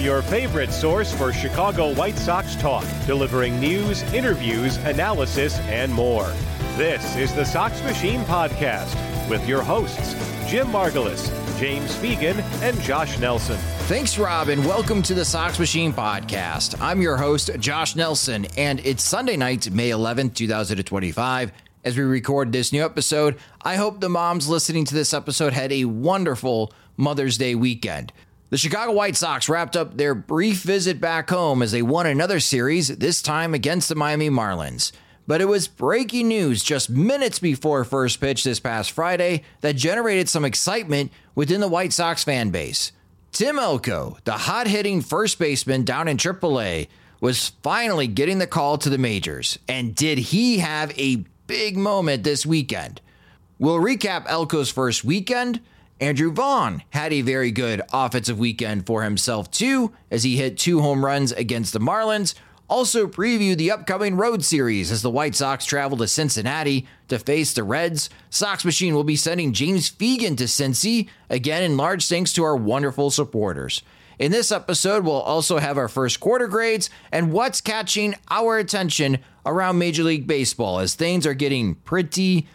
your favorite source for Chicago White Sox talk, delivering news, interviews, analysis, and more. This is the Sox Machine Podcast with your hosts, Jim Margalus, James Fegan, and Josh Nelson. Thanks, Rob, and welcome to the Sox Machine Podcast. I'm your host, Josh Nelson, and it's Sunday night, May 11th, 2025. As we record this new episode, I hope the moms listening to this episode had a wonderful Mother's Day weekend. The Chicago White Sox wrapped up their brief visit back home as they won another series, this time against the Miami Marlins. But it was breaking news just minutes before first pitch this past Friday that generated some excitement within the White Sox fan base. Tim Elko, the hot-hitting first baseman down in AAA, was finally getting the call to the majors. And did he have a big moment this weekend? We'll recap Elko's first weekend. Andrew Vaughn had a very good offensive weekend for himself too, as he hit 2 home runs against the Marlins. Also preview the upcoming road series as the White Sox travel to Cincinnati to face the Reds. Sox Machine will be sending James Fegan to Cincy, again in large thanks to our wonderful supporters. In this episode, we'll also have our first quarter grades and what's catching our attention around Major League Baseball as things are getting pretty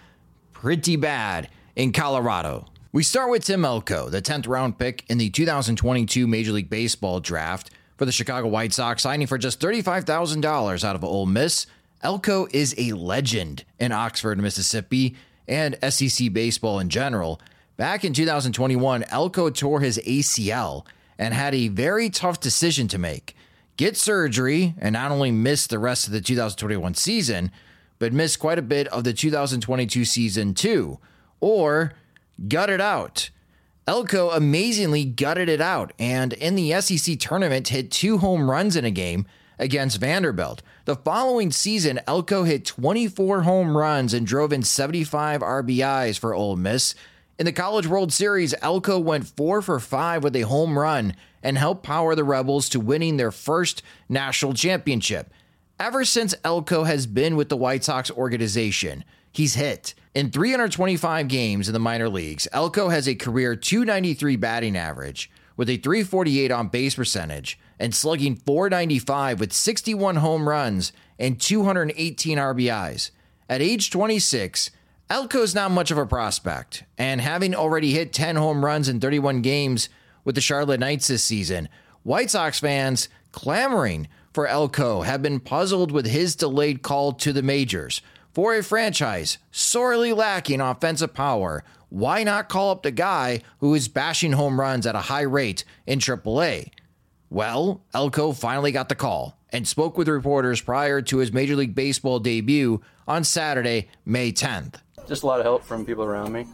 bad in Colorado. We start with Tim Elko, the 10th round pick in the 2022 Major League Baseball draft for the Chicago White Sox, signing for just $35,000 out of Ole Miss. Elko is a legend in Oxford, Mississippi, and SEC baseball in general. Back in 2021, Elko tore his ACL and had a very tough decision to make. Get surgery and not only miss the rest of the 2021 season, but miss quite a bit of the 2022 season too, or gut it out. Elko amazingly gutted it out, and in the SEC tournament hit 2 home runs in a game against Vanderbilt. The following season, Elko hit 24 home runs and drove in 75 RBIs for Ole Miss. In the College World Series, Elko went 4 for 5 with a home run and helped power the Rebels to winning their first national championship. Ever since Elko has been with the White Sox organization, he's hit. In 325 games in the minor leagues, Elko has a career .293 batting average with a .348 on-base percentage and slugging .495 with 61 home runs and 218 RBIs. At age 26, Elko's not much of a prospect, and having already hit 10 home runs in 31 games with the Charlotte Knights this season, White Sox fans clamoring for Elko have been puzzled with his delayed call to the majors. For a franchise sorely lacking offensive power, why not call up the guy who is bashing home runs at a high rate in AAA? Well, Elko finally got the call and spoke with reporters prior to his Major League Baseball debut on Saturday, May 10th. Just a lot of help from people around me.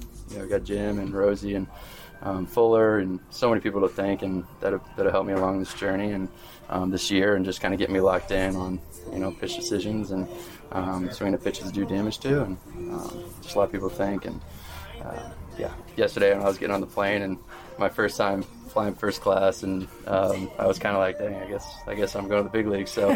We got Jim and Rosie and Fuller and so many people to thank, and that have helped me along this journey and this year, and just kind of get me locked in on pitch decisions and swinging the pitches do damage to, and just a lot of people to thank. And yesterday when I was getting on the plane and my first time flying first class, and I was kind of like, dang, I guess I'm going to the big leagues. So,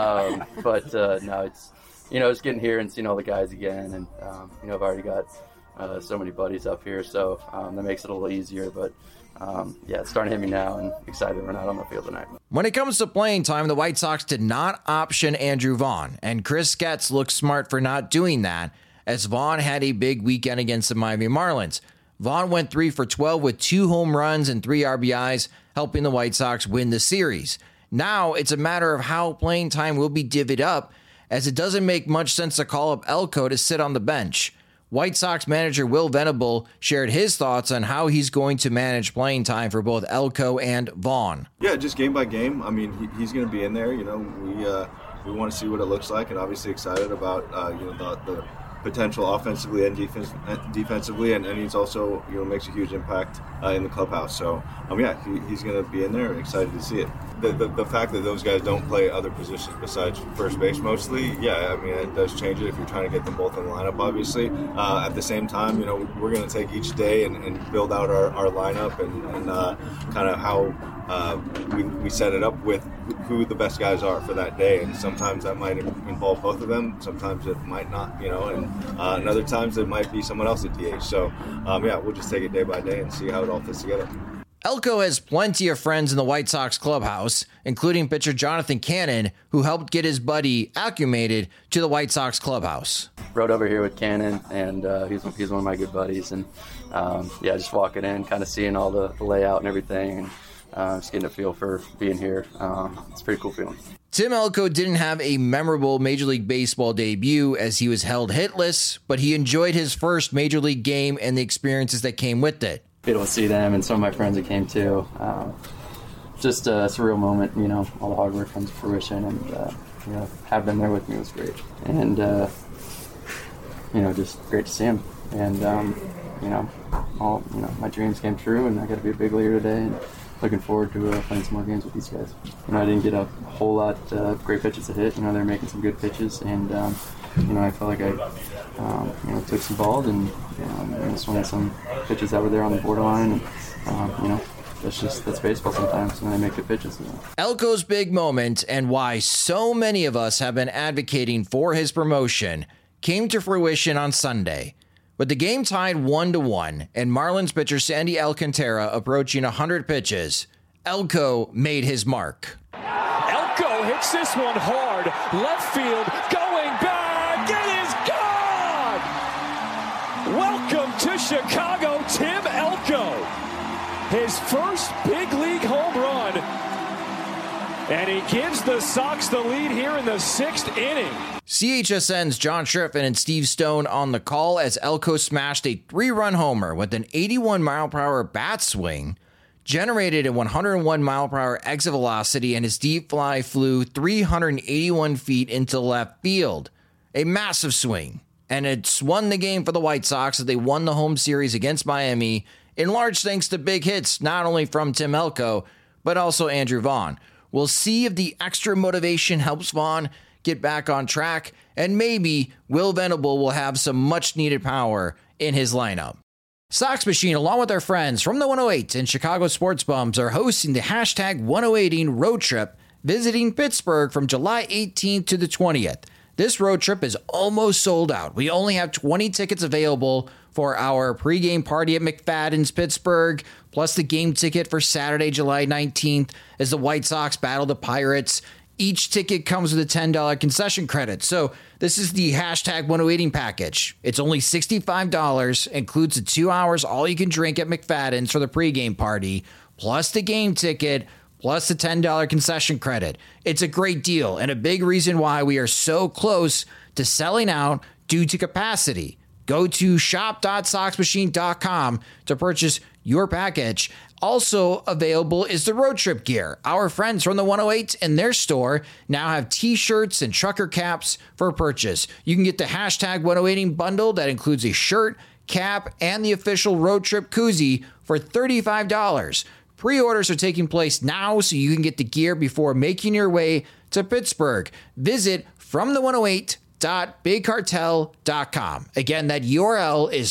no, it's getting here and seeing all the guys again, and I've already got so many buddies up here, so that makes it a little easier. But it's starting to hit me now, and excited we're not on the field tonight. When it comes to playing time, the White Sox did not option Andrew Vaughn, and Chris Getz looked smart for not doing that, as Vaughn had a big weekend against the Miami Marlins. Vaughn went 3 for 12 with 2 home runs and 3 RBIs, helping the White Sox win the series. Now it's a matter of how playing time will be divvied up, as it doesn't make much sense to call up Elko to sit on the bench. White Sox manager Will Venable shared his thoughts on how he's going to manage playing time for both Elko and Vaughn. Yeah, just game by game. I mean, he's going to be in there. We want to see what it looks like, and obviously excited about the potential offensively and defensively, and he's also makes a huge impact in the clubhouse. So he's going to be in there, and excited to see it. The fact that those guys don't play other positions besides first base mostly, it does change it if you're trying to get them both in the lineup, obviously. At the same time, we're going to take each day and build out our lineup and kind of how we set it up with who the best guys are for that day. And sometimes that might involve both of them. Sometimes it might not, and other times it might be someone else at DH. So, we'll just take it day by day and see how it all fits together. Elko has plenty of friends in the White Sox clubhouse, including pitcher Jonathan Cannon, who helped get his buddy acclimated to the White Sox clubhouse. Rode over here with Cannon, and he's one of my good buddies. And just walking in, kind of seeing all the layout and everything, and just getting a feel for being here. It's a pretty cool feeling. Tim Elko didn't have a memorable Major League Baseball debut as he was held hitless, but he enjoyed his first Major League game and the experiences that came with it. Be able to see them and some of my friends that came too. Just a surreal moment, all the hard work comes to fruition, and have them there with me was great. And just great to see them. And my dreams came true, and I got to be a big leaguer today. And looking forward to playing some more games with these guys. I didn't get a whole lot of great pitches to hit. They're making some good pitches, and I felt like I took some balls and swung at some pitches that were there on the borderline. And that's baseball sometimes when they make good pitches. Elko's big moment and why so many of us have been advocating for his promotion came to fruition on Sunday. With the game tied 1-1 and Marlins pitcher Sandy Alcantara approaching 100 pitches, Elko made his mark. Elko hits this one hard, left field, going back, it is gone! Welcome to Chicago, Tim Elko. His first big league home run, and he gives the Sox the lead here in the 6th inning. CHSN's John Shriffen and Steve Stone on the call as Elko smashed a 3-run homer with an 81-mile-per-hour bat swing, generated a 101-mile-per-hour exit velocity, and his deep fly flew 381 feet into left field. A massive swing, and it's won the game for the White Sox as they won the home series against Miami, in large thanks to big hits not only from Tim Elko, but also Andrew Vaughn. We'll see if the extra motivation helps Vaughn get back on track, and maybe Will Venable will have some much-needed power in his lineup. Sox Machine, along with our friends from the 108 and Chicago Sports Bums, are hosting the hashtag 108ing road trip, visiting Pittsburgh from July 18th to the 20th. This road trip is almost sold out. We only have 20 tickets available for our pregame party at McFadden's Pittsburgh, plus the game ticket for Saturday, July 19th, as the White Sox battle the Pirates. Each ticket comes with a $10 concession credit. So this is the hashtag 108ing package. It's only $65, includes the 2 hours all you can drink at McFadden's for the pregame party, plus the game ticket, plus the $10 concession credit. It's a great deal and a big reason why we are so close to selling out due to capacity. Go to shop.soxmachine.com to purchase your package. Also available is the road trip gear. Our friends from the 108 and their store now have t-shirts and trucker caps for purchase. You can get the hashtag 108ing bundle that includes a shirt, cap, and the official road trip koozie for $35. Pre-orders are taking place now, so you can get the gear before making your way to Pittsburgh. Visit fromthe108.bigcartel.com. Again, that URL is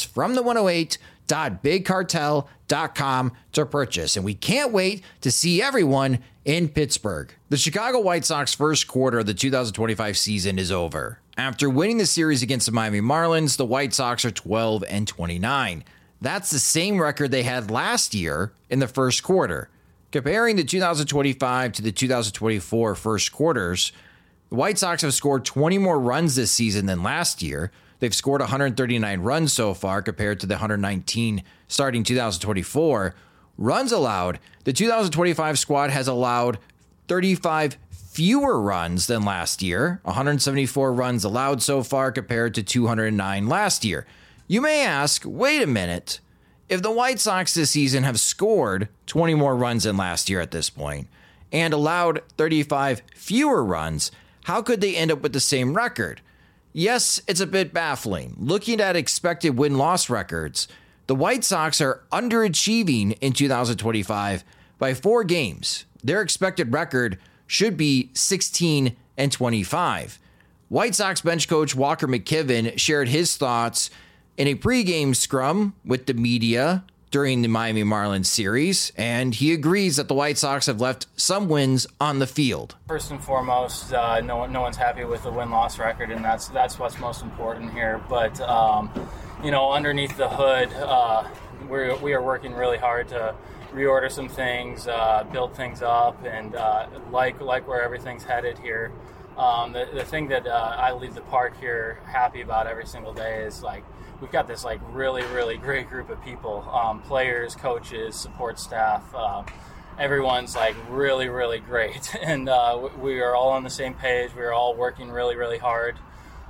fromthe108.bigcartel.com to purchase. And we can't wait to see everyone in Pittsburgh. The Chicago White Sox first quarter of the 2025 season is over. After winning the series against the Miami Marlins, the White Sox are 12-29. That's the same record they had last year in the first quarter. Comparing the 2025 to the 2024 first quarters, the White Sox have scored 20 more runs this season than last year. They've scored 139 runs so far compared to the 119 starting 2024. Runs allowed, the 2025 squad has allowed 35 fewer runs than last year, 174 runs allowed so far compared to 209 last year. You may ask, wait a minute, if the White Sox this season have scored 20 more runs than last year at this point and allowed 35 fewer runs, how could they end up with the same record? Yes, it's a bit baffling. Looking at expected win-loss records, the White Sox are underachieving in 2025 by 4 games. Their expected record should be 16-25. White Sox bench coach Walker McKibben shared his thoughts in a pregame scrum with the media during the Miami Marlins series, and he agrees that the White Sox have left some wins on the field. First and foremost, no one's happy with the win-loss record, and that's what's most important here. But underneath the hood, we are working really hard to reorder some things, build things up, and like where everything's headed here. The thing that I leave the park here happy about every single day is like we've got this like really, really great group of people, players, coaches, support staff. Everyone's like really, really great, and we are all on the same page. We are all working really, really hard,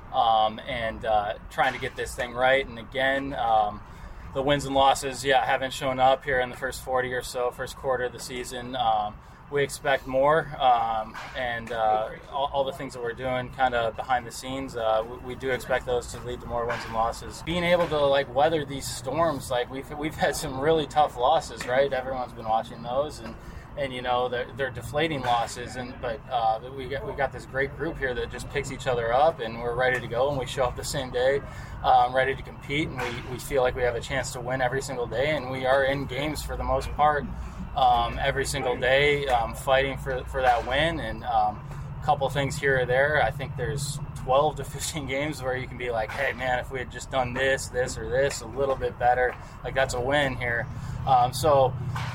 and trying to get this thing right. And again, the wins and losses, haven't shown up here in the first 40 or so, first quarter of the season. We expect more, and all the things that we're doing kind of behind the scenes, we do expect those to lead to more wins and losses. Being able to like weather these storms, like we've had some really tough losses, right? Everyone's been watching those, and you know they're deflating losses, but we got this great group here that just picks each other up, and we're ready to go, and we show up the same day, ready to compete, and we feel like we have a chance to win every single day, and we are in games for the most part. Every single day, fighting for that win, and a couple things here or there. I think there's 12 to 15 games where you can be like, hey man, if we had just done this or this a little bit better, like that's a win here. So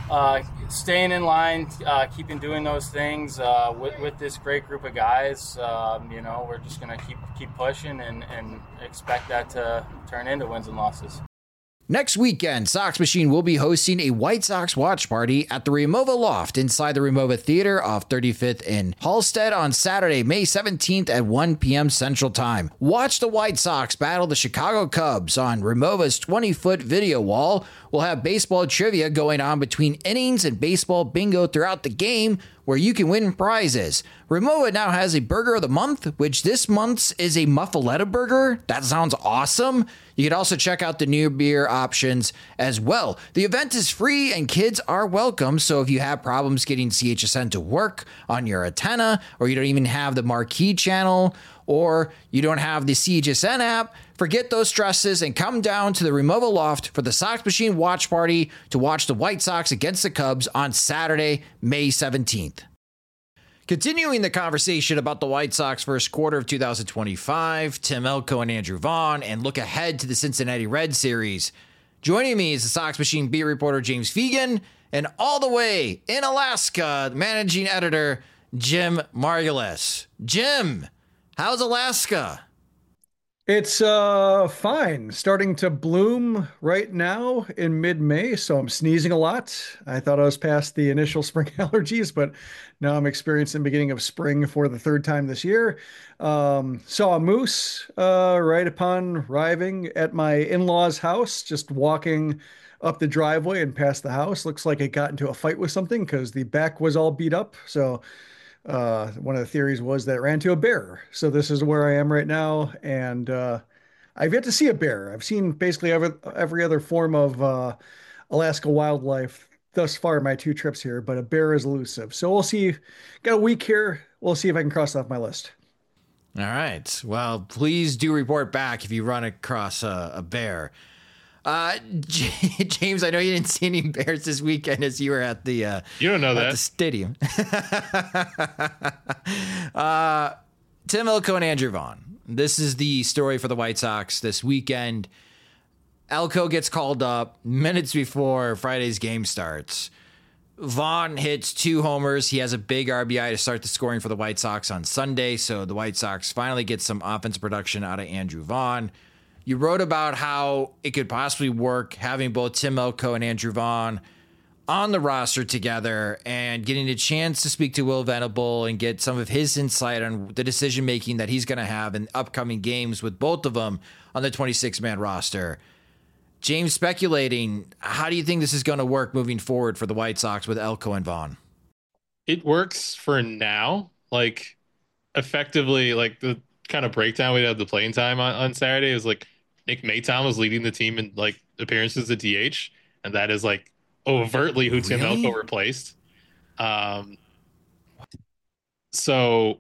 staying in line, keeping doing those things with this great group of guys, we're just going to keep pushing and expect that to turn into wins and losses. Next weekend, Sox Machine will be hosting a White Sox watch party at the Remova Loft inside the Remova Theater off 35th in Halstead on Saturday, May 17th at 1 p.m. Central Time. Watch the White Sox battle the Chicago Cubs on Remova's 20-foot video wall. We'll have baseball trivia going on between innings and baseball bingo throughout the game, where you can win prizes. Remova now has a burger of the month, which this month's is a muffaletta burger. That sounds awesome. You can also check out the new beer options as well. The event is free and kids are welcome, so if you have problems getting CHSN to work on your antenna, or you don't even have the marquee channel, or you don't have the CHSN app, forget those stresses and come down to the Remova Loft for the Sox Machine watch party to watch the White Sox against the Cubs on Saturday, May 17th. Continuing the conversation about the White Sox first quarter of 2025, Tim Elko and Andrew Vaughn, and look ahead to the Cincinnati Reds series. Joining me is the Sox Machine beat reporter James Fegan, and all the way in Alaska, the managing editor Jim Margulis. Jim, how's Alaska? It's fine. Starting to bloom right now in mid-May, so I'm sneezing a lot. I thought I was past the initial spring allergies, but now I'm experiencing the beginning of spring for the third time this year. Saw a moose right upon arriving at my in-laws' house, just walking up the driveway and past the house. Looks like it got into a fight with something because the back was all beat up. So one of the theories was that it ran to a bear. So this is where I am right now, and I've yet to see a bear. I've seen basically every other form of Alaska wildlife thus far in my 2 trips here, but a bear is elusive. So we'll see. Got a week here. We'll see if I can cross it off my list. All right. Well, please do report back if you run across a bear. James, I know you didn't see any bears this weekend as you were at the you don't know that the stadium. Tim Elko and Andrew Vaughn. This is the story for the White Sox this weekend. Elko gets called up minutes before Friday's game starts. Vaughn hits 2 homers. He has a big RBI to start the scoring for the White Sox on Sunday, so the White Sox finally get some offensive production out of Andrew Vaughn. You wrote about how it could possibly work having both Tim Elko and Andrew Vaughn on the roster together and getting a chance to speak to Will Venable and get some of his insight on the decision-making that he's going to have in upcoming games with both of them on the 26-man roster. James, speculating, how do you think this is going to work moving forward for the White Sox with Elko and Vaughn? It works for now. Like, effectively, like the kind of breakdown we had the playing time on Saturday is like Nick Maton was leading the team in like appearances at DH, and that is like overtly who Tim Elko replaced. So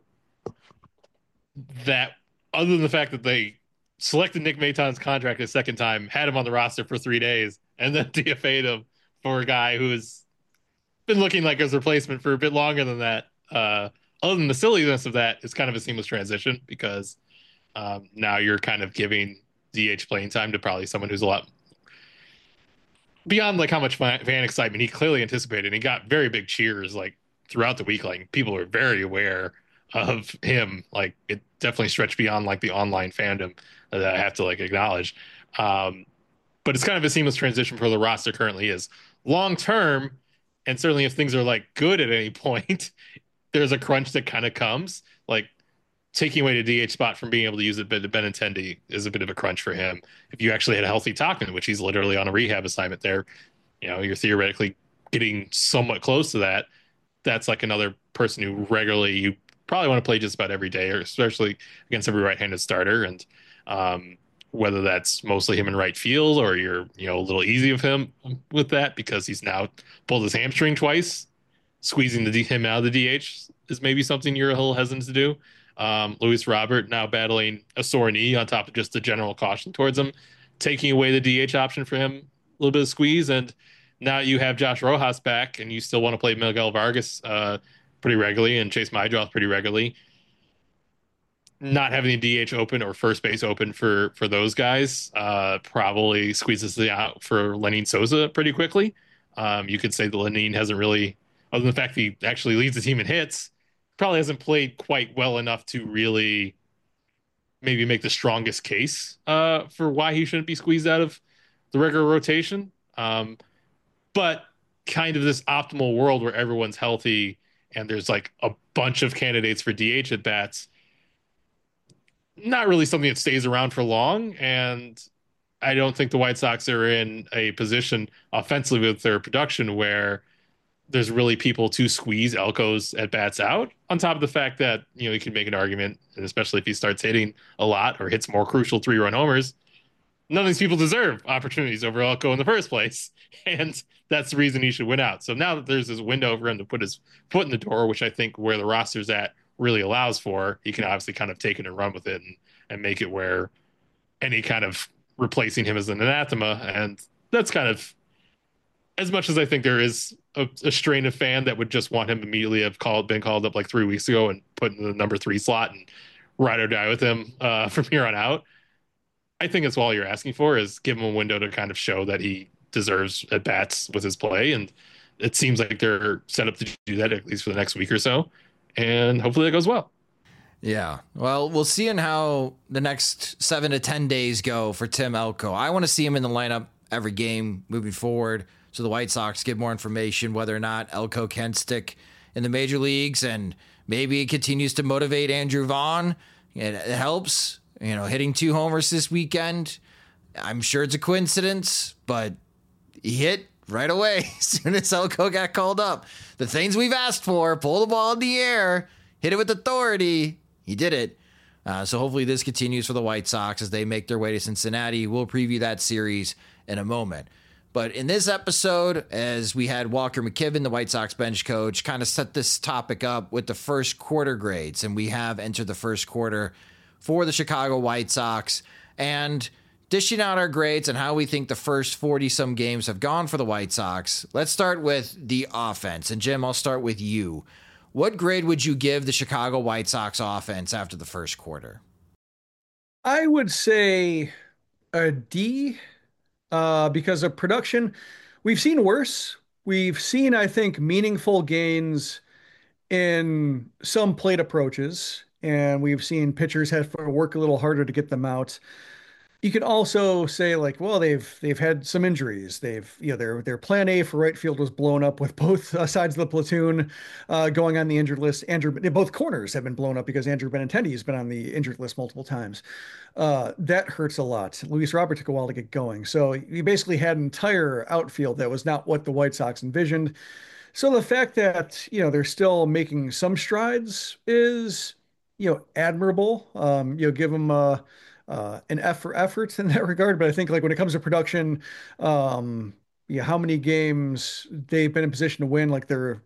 that, other than the fact that they selected Nick Maton's contract a second time, had him on the roster for 3 days, and then DFA'd him for a guy who has been looking like his replacement for a bit longer than that. Other than the silliness of that, it's kind of a seamless transition because now you're kind of giving DH playing time to probably someone who's a lot beyond like how much fan excitement he clearly anticipated, and he got very big cheers like throughout the week. Like people were very aware of him. Like it definitely stretched beyond like the online fandom that I have to like acknowledge. Um, but it's kind of a seamless transition for the roster currently is long term, and certainly if things are like good at any point, there's a crunch that kind of comes. Like taking away the DH spot from being able to use it, but Benintendi is a bit of a crunch for him. If you actually had a healthy Tauchman, which he's literally on a rehab assignment there, you're theoretically getting somewhat close to that. That's like another person who regularly you probably want to play just about every day, or especially against every right-handed starter. And whether that's mostly him in right field or you're a little easy of him with that because he's now pulled his hamstring twice, squeezing him out of the DH is maybe something you're a little hesitant to do. Luis Robert now battling a sore knee on top of just the general caution towards him, taking away the DH option for him, a little bit of squeeze. And now you have Josh Rojas back, and you still want to play Miguel Vargas pretty regularly and Chase Maidroth pretty regularly. Not having the DH open or first base open for those guys probably squeezes it out for Lenyn Souza pretty quickly. You could say that Lenyn hasn't really, other than the fact that he actually leads the team in hits, probably hasn't played quite well enough to really maybe make the strongest case for why he shouldn't be squeezed out of the regular rotation. But kind of this optimal world where everyone's healthy and there's like a bunch of candidates for DH at bats, not really something that stays around for long. And I don't think the White Sox are in a position offensively with their production where there's really people to squeeze Elko's at bats out, on top of the fact that, you can make an argument, and especially if he starts hitting a lot or hits more crucial 3-run homers, none of these people deserve opportunities over Elko in the first place. And that's the reason he should win out. So now that there's this window for him to put his foot in the door, which I think where the roster's at really allows for, he can obviously kind of take it and run with it and make it where any kind of replacing him as an anathema. And that's kind of, as much as I think there is a strain of fan that would just want him immediately have been called up like 3 weeks ago and put in the number 3 slot and ride or die with him from here on out. I think that's all you're asking for is give him a window to kind of show that he deserves at bats with his play. And it seems like they're set up to do that at least for the next week or so. And hopefully that goes well. Yeah. Well, we'll see in how the next 7 to 10 days go for Tim Elko. I want to see him in the lineup every game moving forward, so the White Sox get more information whether or not Elko can stick in the major leagues, and maybe it continues to motivate Andrew Vaughn. It helps, hitting 2 homers this weekend. I'm sure it's a coincidence, but he hit right away as soon as Elko got called up. The things we've asked for, pull the ball in the air, hit it with authority. He did it. So hopefully this continues for the White Sox as they make their way to Cincinnati. We'll preview that series in a moment. But in this episode, as we had Walker McKibben, the White Sox bench coach, kind of set this topic up with the first quarter grades. And we have entered the first quarter for the Chicago White Sox and dishing out our grades and how we think the first 40-some games have gone for the White Sox. Let's start with the offense. And Jim, I'll start with you. What grade would you give the Chicago White Sox offense after the first quarter? I would say a D. Because of production, we've seen worse. We've seen, I think, meaningful gains in some plate approaches, and we've seen pitchers have to work a little harder to get them out. You can also say like, well, they've had some injuries. Their plan A for right field was blown up with both sides of the platoon going on the injured list. Both corners have been blown up because Andrew Benintendi has been on the injured list multiple times. That hurts a lot. Luis Robert took a while to get going, so you basically had an entire outfield that was not what the White Sox envisioned. So the fact that they're still making some strides is admirable. Give them an F for efforts in that regard. But I think like when it comes to production, how many games they've been in position to win, like their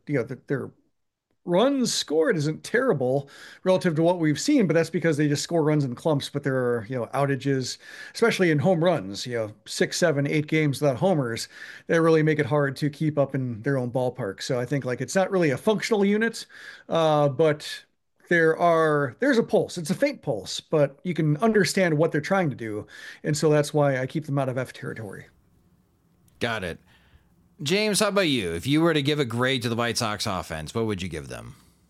runs scored isn't terrible relative to what we've seen, but that's because they just score runs in clumps. But there are, outages, especially in home runs, 6, 7, 8 games without homers, that really make it hard to keep up in their own ballpark. So I think like it's not really a functional unit, but there's a pulse. It's a faint pulse, but you can understand what they're trying to do. And so that's why I keep them out of F territory. Got it. James, how about you? If you were to give a grade to the White Sox offense, what would you give them?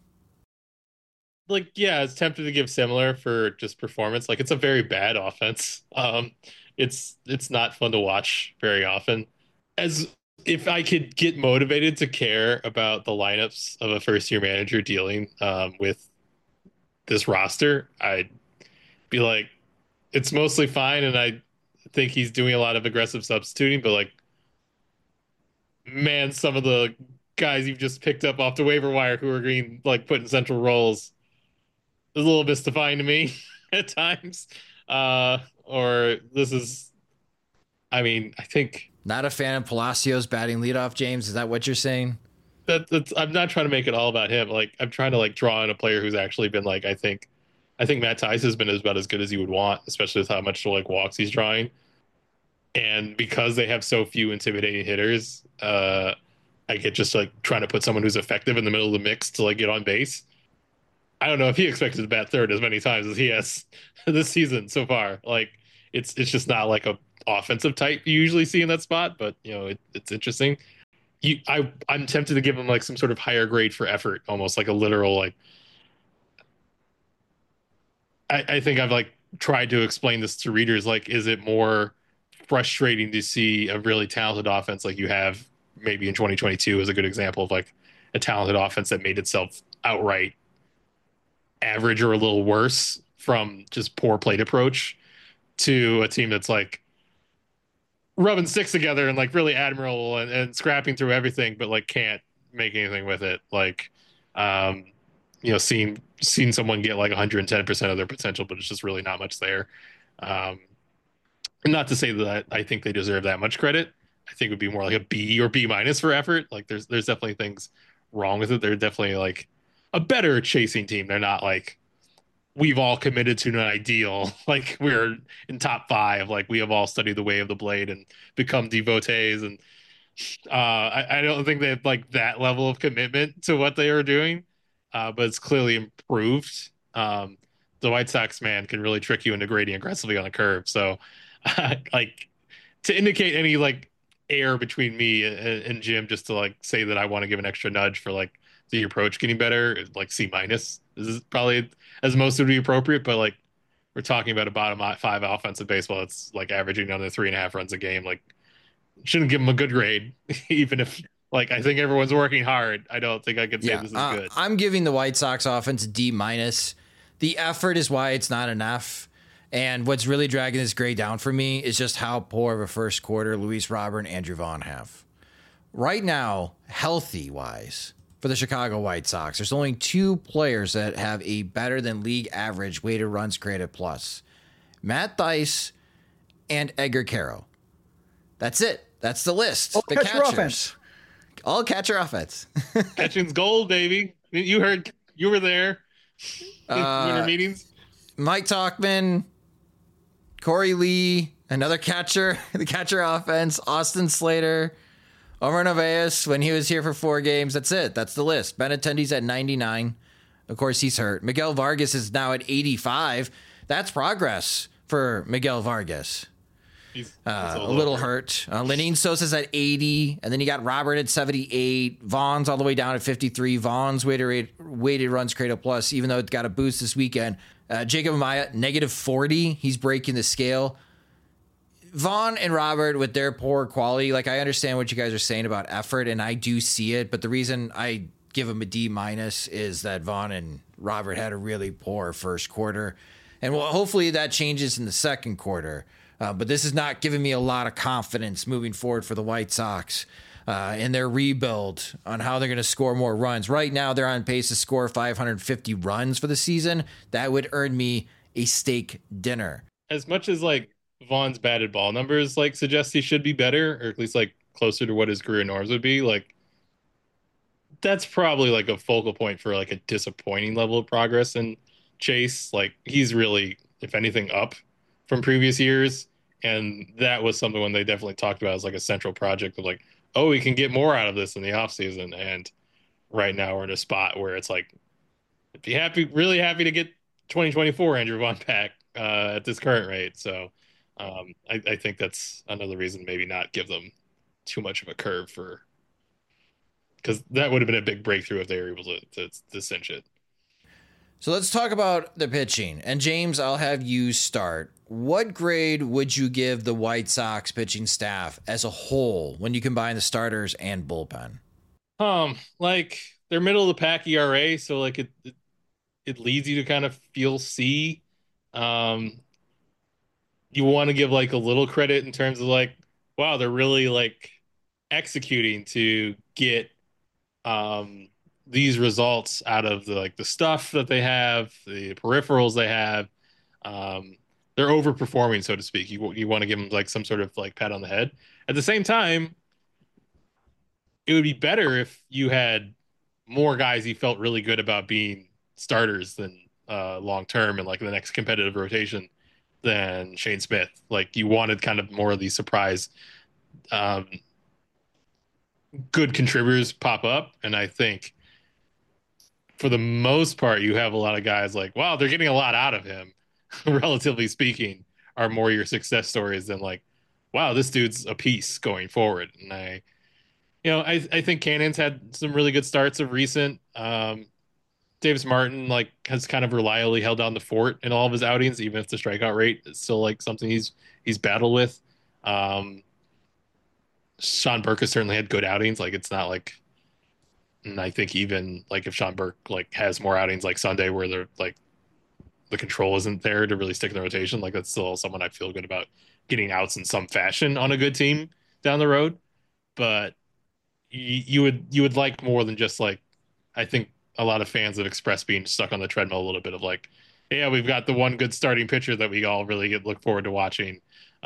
Like, yeah, it's tempted to give similar for just performance. Like, it's a very bad offense. It's not fun to watch very often. As if I could get motivated to care about the lineups of a first year manager dealing with this roster, I'd be like, it's mostly fine, and I think he's doing a lot of aggressive substituting, but like, man, some of the guys you've just picked up off the waiver wire who are being like put in central roles is a little mystifying to me at times. Or this is, I mean, I think Not a fan of Palacios batting leadoff, James. Is that what you're saying? that's I'm not trying to make it all about him. Like, I'm trying to like draw in a player who's actually been like, I think Matt Tice has been about as good as you would want, especially with how much like walks he's drawing. And because they have so few intimidating hitters, I get just like trying to put someone who's effective in the middle of the mix to like get on base. I don't know if he expected to bat third as many times as he has this season so far. Like, it's just not like a offensive type you usually see in that spot, but it's interesting. I'm tempted to give him like some sort of higher grade for effort, almost like a literal like. I think I've like tried to explain this to readers. Like, is it more frustrating to see a really talented offense like you have maybe in 2022 is a good example of like a talented offense that made itself outright average or a little worse from just poor plate approach to a team that's like rubbing sticks together and like really admirable and scrapping through everything, but like can't make anything with it. Like, seeing someone get like 110% of their potential, but it's just really not much there. Not to say that I think they deserve that much credit. I think it would be more like a B or B minus for effort. Like, there's definitely things wrong with it. They're definitely like a better chasing team. They're not like we've all committed to an ideal. Like, we're in top 5. Like, we have all studied the way of the blade and become devotees. And I don't think they have like that level of commitment to what they are doing. But it's clearly improved. The White Sox, man, can really trick you into grading aggressively on a curve. So, like, to indicate any like air between me and Jim, just to like say that I want to give an extra nudge for like the approach getting better, like C minus. This is probably as most would be appropriate, but like we're talking about a bottom 5 offensive baseball. It's like averaging under 3.5 runs a game. Like, shouldn't give them a good grade, even if. Like, I think everyone's working hard. I don't think I could say this is good. I'm giving the White Sox offense a D minus. The effort is why it's not enough. And what's really dragging this grade down for me is just how poor of a first quarter Luis Robert and Andrew Vaughn have. Right now, healthy-wise, for the Chicago White Sox, there's only 2 players that have a better than league average weighted runs created plus. Matt Thaiss and Edgar Caro. That's it. That's the list. Oh, the catcher offense. All catcher offense. Catching's gold, baby. You heard, you were there in winter meetings. Mike Tauchman, Corey Lee, another catcher, the catcher offense, Austin Slater, Omar Narvaez when he was here for 4 games. That's it. That's the list. Benintendi's at 99. Of course, he's hurt. Miguel Vargas is now at 85. That's progress for Miguel Vargas. He's A little hurt. Lenyn Sosa's at 80, and then you got Robert at 78. Vaughn's all the way down at 53. Vaughn's weighted runs created plus, even though it got a boost this weekend. Jacob Amaya, negative 40. He's breaking the scale. Vaughn and Robert with their poor quality, like, I understand what you guys are saying about effort, and I do see it, but the reason I give them a D minus is that Vaughn and Robert had a really poor first quarter, and well, hopefully that changes in the second quarter. But this is not giving me a lot of confidence moving forward for the White Sox in their rebuild on how they're going to score more runs. Right now, they're on pace to score 550 runs for the season. That would earn me a steak dinner. As much as like Vaughn's batted ball numbers like suggest he should be better, or at least like closer to what his career norms would be, like that's probably like a focal point for like a disappointing level of progress in Chase. Like, he's really, if anything, up from previous years, and that was something when they definitely talked about as like a central project of like, oh, we can get more out of this in the offseason. And right now we're in a spot where it's like, be happy, really happy to get 2024 Andrew Vaughn back at this current rate. So I think that's another reason maybe not give them too much of a curve for, because that would have been a big breakthrough if they were able to cinch it. So let's talk about the pitching. And James, I'll have you start. What grade would you give the White Sox pitching staff as a whole when you combine the starters and bullpen? Like they're middle of the pack ERA, so like it leads you to kind of feel C. You want to give like a little credit in terms of like, wow, they're really like executing to get these results out of the stuff that they have, the peripherals they have. They're overperforming, so to speak. You want to give them like some sort of like pat on the head. At the same time, it would be better if you had more guys you felt really good about being starters than long term and like the next competitive rotation than Shane Smith. Like you wanted kind of more of these surprise um, good contributors pop up, and I think for the most part you have a lot of guys like, wow, they're getting a lot out of him, relatively speaking, are more your success stories than like, wow, this dude's a piece going forward. And I think Cannon's had some really good starts of recent. Davis Martin like has kind of reliably held down the fort in all of his outings, even if the strikeout rate is still like something he's battled with. Sean Burke has certainly had good outings. Like it's not like, and I think even like if Sean Burke like has more outings like Sunday where they're like the control isn't there to really stick in the rotation, like that's still someone I feel good about getting outs in some fashion on a good team down the road. But you would like more than just like, I think a lot of fans have expressed being stuck on the treadmill a little bit of like, yeah, we've got the one good starting pitcher that we all really look forward to watching.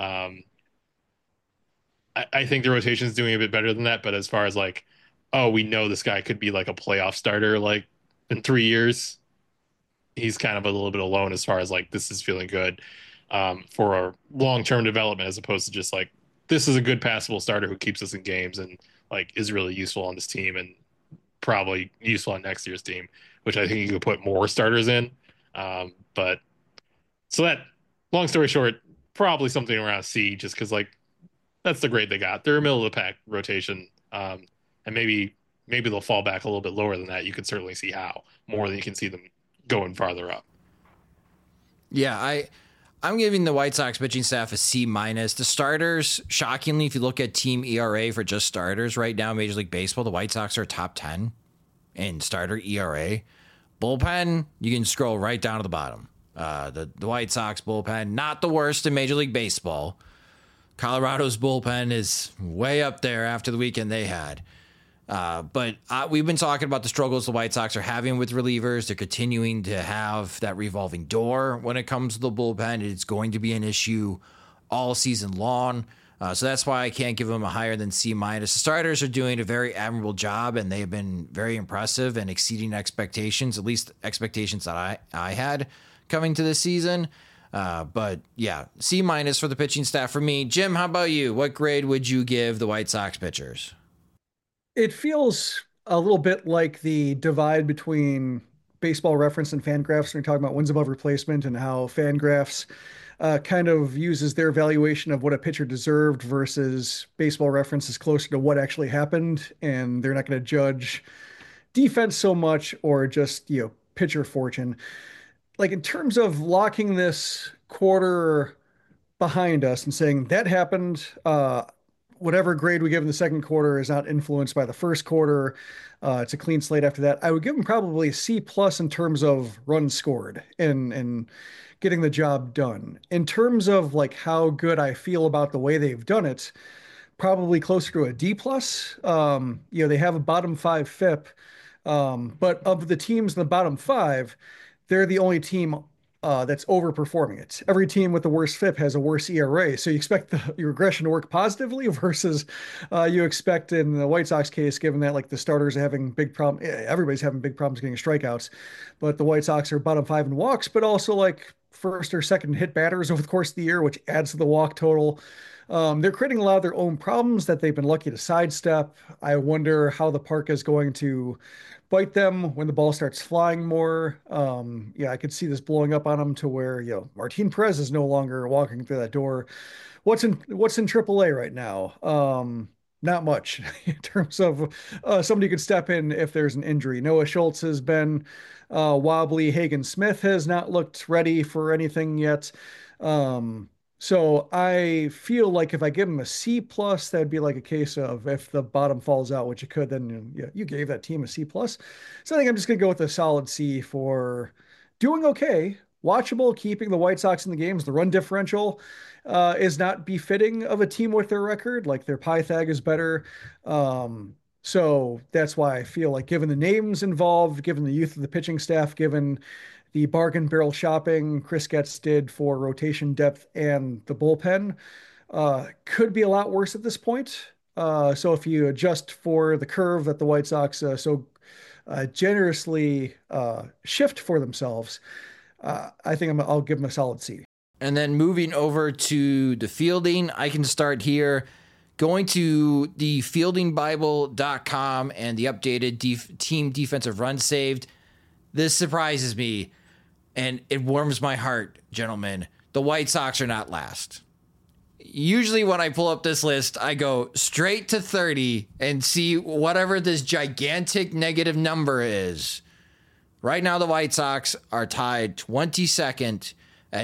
I think the rotation is doing a bit better than that, but as far as like, oh, we know this guy could be like a playoff starter like in 3 years, he's kind of a little bit alone as far as like this is feeling good for our long-term development as opposed to just like this is a good passable starter who keeps us in games and like is really useful on this team and probably useful on next year's team, which I think you could put more starters in. But so that, long story short, probably something around C, just because like that's the grade they got. They're a middle of the pack rotation, and maybe they'll fall back a little bit lower than that. You can certainly see how more than you can see them going farther up. Yeah, I'm giving the White Sox pitching staff a C minus. The starters, shockingly, if you look at team ERA for just starters right now, Major League Baseball, the White Sox are top 10 in starter ERA. Bullpen, you can scroll right down to the bottom. The White Sox bullpen, not the worst in Major League Baseball. Colorado's bullpen is way up there after the weekend they had. But we've been talking about the struggles the White Sox are having with relievers. They're continuing to have that revolving door when it comes to the bullpen. It's going to be an issue all season long. So that's why I can't give them a higher than C minus. The starters are doing a very admirable job, and they have been very impressive and exceeding expectations, at least expectations that I had coming to this season. But yeah, C minus for the pitching staff for me. Jim, how about you? What grade would you give the White Sox pitchers? It feels a little bit like the divide between Baseball Reference and Fangraphs when you're talking about wins above replacement and how Fangraphs kind of uses their evaluation of what a pitcher deserved versus Baseball Reference is closer to what actually happened, and they're not going to judge defense so much or just, pitcher fortune. Like in terms of locking this quarter behind us and saying that happened, whatever grade we give in the second quarter is not influenced by the first quarter. It's a clean slate after that. I would give them probably a C plus in terms of runs scored and getting the job done. In terms of like how good I feel about the way they've done it, probably closer to a D plus. They have a bottom five FIP, but of the teams in the bottom five, they're the only team that's overperforming it. Every team with the worst FIP has a worse ERA. So you expect your regression to work positively versus you expect in the White Sox case, given that like the starters are having big problem, everybody's having big problems getting strikeouts, but the White Sox are bottom five in walks, but also like first or second hit batters over the course of the year, which adds to the walk total. They're creating a lot of their own problems that they've been lucky to sidestep. I wonder how the park is going to bite them when the ball starts flying more. I could see this blowing up on them to where, Martin Perez is no longer walking through that door. What's in AAA right now? not much in terms of somebody who could step in if there's an injury. Noah Schultz has been wobbly. Hagen Smith has not looked ready for anything yet. Um, so I feel like if I give him a C plus, that'd be like a case of if the bottom falls out, which it could, then you gave that team a C plus. So I think I'm just gonna go with a solid C for doing okay, watchable, keeping the White Sox in the games. The run differential is not befitting of a team with their record. Like their Pythag is better. So that's why I feel like, given the names involved, given the youth of the pitching staff, given the bargain barrel shopping Chris Getz did for rotation depth and the bullpen, could be a lot worse at this point. So if you adjust for the curve that the White Sox generously shift for themselves, I think I'll give them a solid C. And then moving over to the fielding, I can start here. Going to the fieldingbible.com and the updated team defensive run saved. This surprises me, and it warms my heart, gentlemen. The White Sox are not last. Usually when I pull up this list, I go straight to 30 and see whatever this gigantic negative number is. Right now, the White Sox are tied 22nd at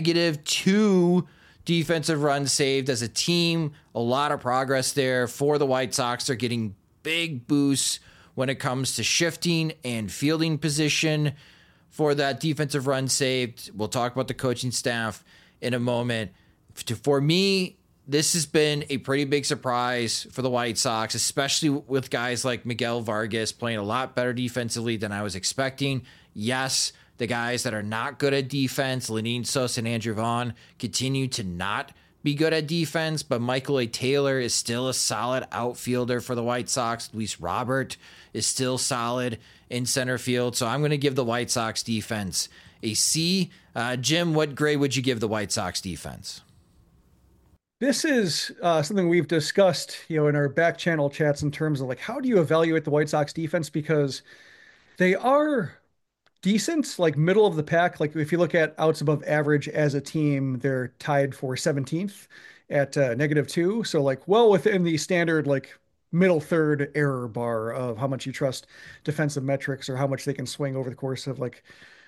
-2 defensive runs saved as a team. A lot of progress there for the White Sox. They're getting big boosts when it comes to shifting and fielding position for that defensive run saved. We'll talk about the coaching staff in a moment. For me, this has been a pretty big surprise for the White Sox, especially with guys like Miguel Vargas playing a lot better defensively than I was expecting. Yes, the guys that are not good at defense, Lenyn Sosa and Andrew Vaughn, continue to not be good at defense, but Michael A. Taylor is still a solid outfielder for the White Sox. Luis Robert is still solid in center field. So I'm going to give the White Sox defense a C. Jim, what grade would you give the White Sox defense? This is something we've discussed, in our back channel chats in terms of like, how do you evaluate the White Sox defense? Because they are decent, like middle of the pack. Like if you look at outs above average as a team, they're tied for 17th at -2. So like well within the standard, like middle third error bar of how much you trust defensive metrics or how much they can swing over the course of like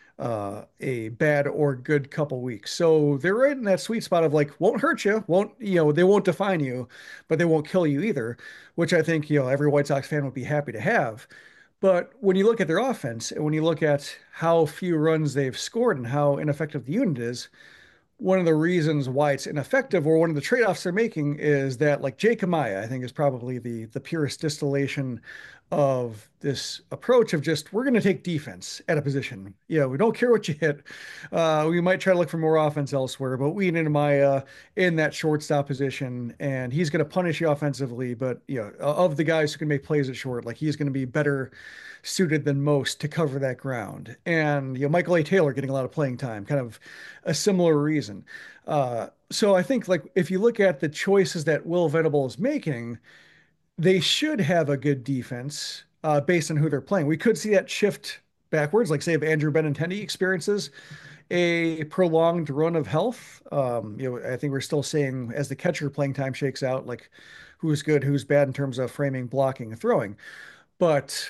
a bad or good couple weeks. So they're right in that sweet spot of like, won't hurt you, they won't define you, but they won't kill you either, which I think, every White Sox fan would be happy to have. But when you look at their offense and when you look at how few runs they've scored and how ineffective the unit is, one of the reasons why it's ineffective, or one of the trade-offs they're making, is that like Jake Amaya, I think, is probably the purest distillation of this approach of just, we're going to take defense at a position. We don't care what you hit. We might try to look for more offense elsewhere, but we need Amaya in that shortstop position, and he's going to punish you offensively. But of the guys who can make plays at short, like he's going to be better suited than most to cover that ground. And Michael A. Taylor getting a lot of playing time, kind of a similar reason. So I think like if you look at the choices that Will Venable is making, they should have a good defense based on who they're playing. We could see that shift backwards, like say if Andrew Benintendi experiences a prolonged run of health. I think we're still saying as the catcher playing time shakes out, like who's good, who's bad in terms of framing, blocking, and throwing. But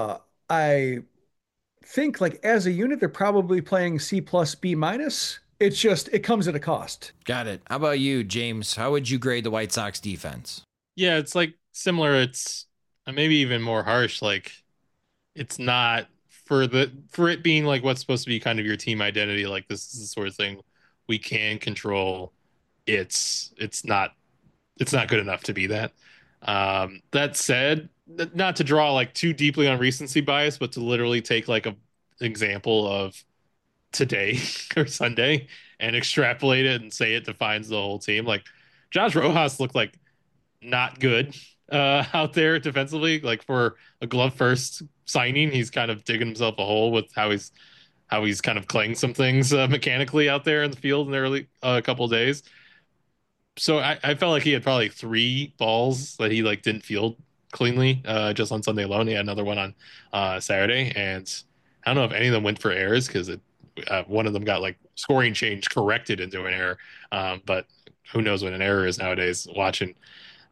I think like as a unit, they're probably playing C plus B minus. It's just, it comes at a cost. Got it. How about you, James? How would you grade the White Sox defense? Yeah, it's like similar. It's maybe even more harsh. Like it's not for it being like what's supposed to be kind of your team identity. Like this is the sort of thing we can control. It's not good enough to be that. That said, not to draw like too deeply on recency bias, but to literally take like an example of today or Sunday and extrapolate it and say it defines the whole team. Like Josh Rojas looked like not good out there defensively. Like for a glove first signing, he's kind of digging himself a hole with how he's kind of claying some things mechanically out there in the field in the early couple of days. So I felt like he had probably 3 balls that he like didn't field cleanly just on Sunday alone. He had another one on Saturday, and I don't know if any of them went for errors because one of them got like scoring change corrected into an error. But who knows what an error is nowadays watching.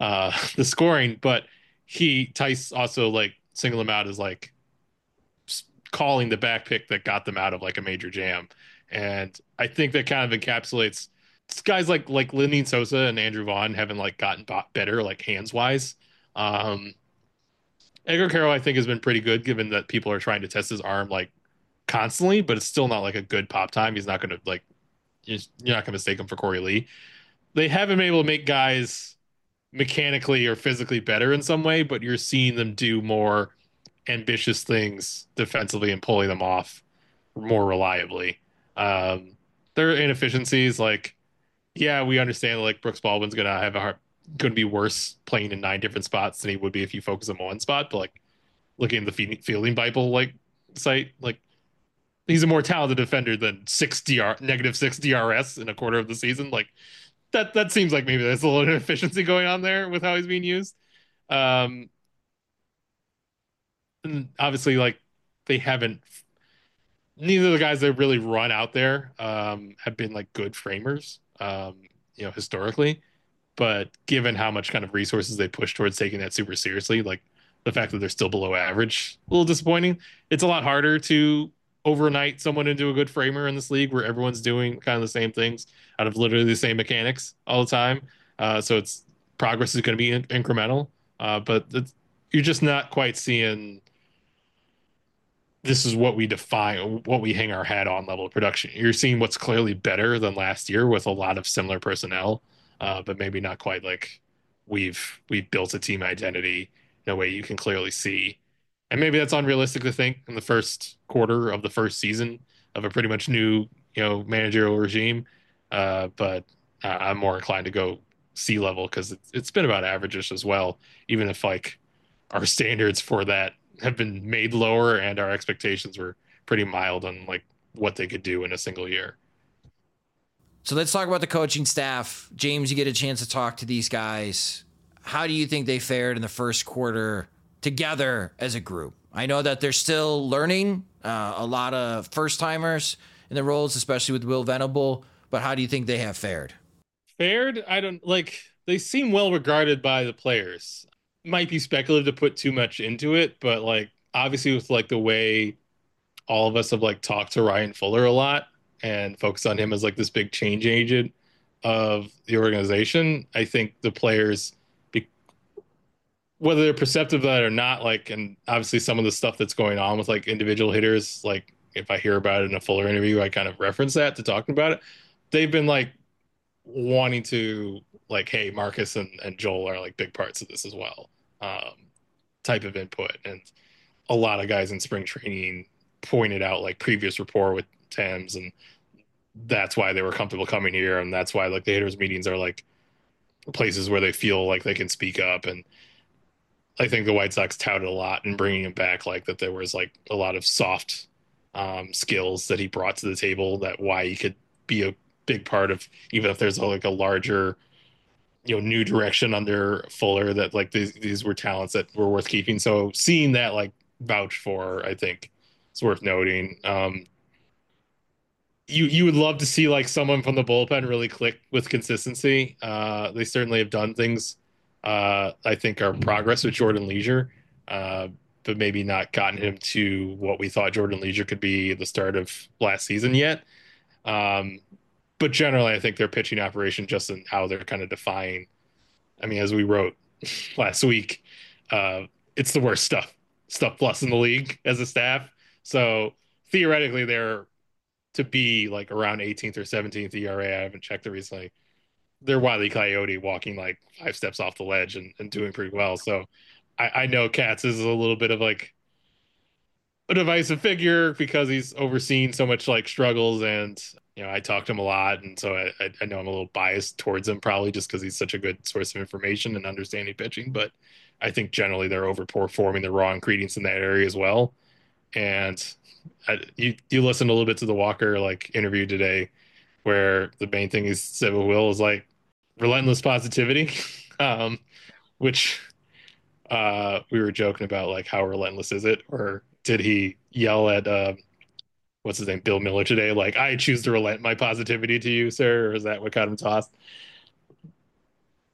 the scoring, but Tice also like singled him out as like calling the back pick that got them out of like a major jam. And I think that kind of encapsulates guys like Lenny Sosa and Andrew Vaughn haven't like gotten better like hands wise. Um, Edgar Carroll I think has been pretty good given that people are trying to test his arm like constantly, but it's still not like a good pop time. He's not going to like you're not going to mistake him for Corey Lee. They haven't been able to make guys mechanically or physically better in some way, but you're seeing them do more ambitious things defensively and pulling them off more reliably. Um, there are inefficiencies like, yeah, we understand like Brooks Baldwin's going to be worse playing in 9 different spots than he would be if you focus him on one spot. But like looking at the fielding Bible like site, like he's a more talented defender than -6 DRS in a quarter of the season. Like that seems like maybe there's a little inefficiency going on there with how he's being used. Um, and obviously, like they haven't. Neither of the guys that really run out there have been like good framers, historically. But given how much kind of resources they push towards taking that super seriously, like the fact that they're still below average, a little disappointing. It's a lot harder to overnight someone into a good framer in this league where everyone's doing kind of the same things out of literally the same mechanics all the time. So it's progress is going to be incremental, but you're just not quite seeing this is what we define, what we hang our hat on level of production. You're seeing what's clearly better than last year with a lot of similar personnel, but maybe not quite like we've built a team identity in a way you can clearly see. And maybe that's unrealistic to think in the first quarter of the first season of a pretty much new, managerial regime. But I'm more inclined to go sea level because it's been about averages as well, even if like our standards for that have been made lower and our expectations were pretty mild on like what they could do in a single year. So let's talk about the coaching staff. James, you get a chance to talk to these guys. How do you think they fared in the first quarter together as a group? I know that they're still learning, a lot of first timers in the roles, especially with Will Venable, but how do you think they have fared? I don't like, they seem well regarded by the players. Might be speculative to put too much into it, but like obviously with like the way all of us have like talked to Ryan Fuller a lot and focused on him as like this big change agent of the organization, I think the players, whether they're perceptive of that or not, like, and obviously some of the stuff that's going on with like individual hitters, like if I hear about it in a Fuller interview, I kind of reference that to talking about it. They've been like wanting to like, hey, Marcus and Joel are like big parts of this as well, type of input. And a lot of guys in spring training pointed out like previous rapport with Thames, and that's why they were comfortable coming here, and that's why like the hitters meetings are like places where they feel like they can speak up. And I think the White Sox touted a lot in bringing him back, like that there was like a lot of soft skills that he brought to the table, that why he could be a big part of, even if there's like a larger, new direction under Fuller, that like these were talents that were worth keeping. So seeing that like vouch for, I think it's worth noting. You would love to see like someone from the bullpen really click with consistency. They certainly have done things. I think our progress with Jordan Leisure, but maybe not gotten him to what we thought Jordan Leisure could be at the start of last season yet. But generally, I think their pitching operation, just in how they're kind of defying. I mean, as we wrote last week, it's the worst stuff plus in the league as a staff. So theoretically, they're to be like around 18th or 17th ERA. I haven't checked it recently. They're Wile E. Coyote walking like 5 steps off the ledge and doing pretty well. So I know Katz is a little bit of like a divisive figure because he's overseen so much like struggles, and I talked to him a lot, and so I know I'm a little biased towards him probably just because he's such a good source of information and understanding pitching. But I think generally they're overperforming the raw ingredients in that area as well. And you listened a little bit to the Walker like interview today, where the main thing he said with Will is like relentless positivity, which we were joking about like how relentless is it, or did he yell at what's his name, Bill Miller today, like I choose to relent my positivity to you, sir, or is that what got him tossed?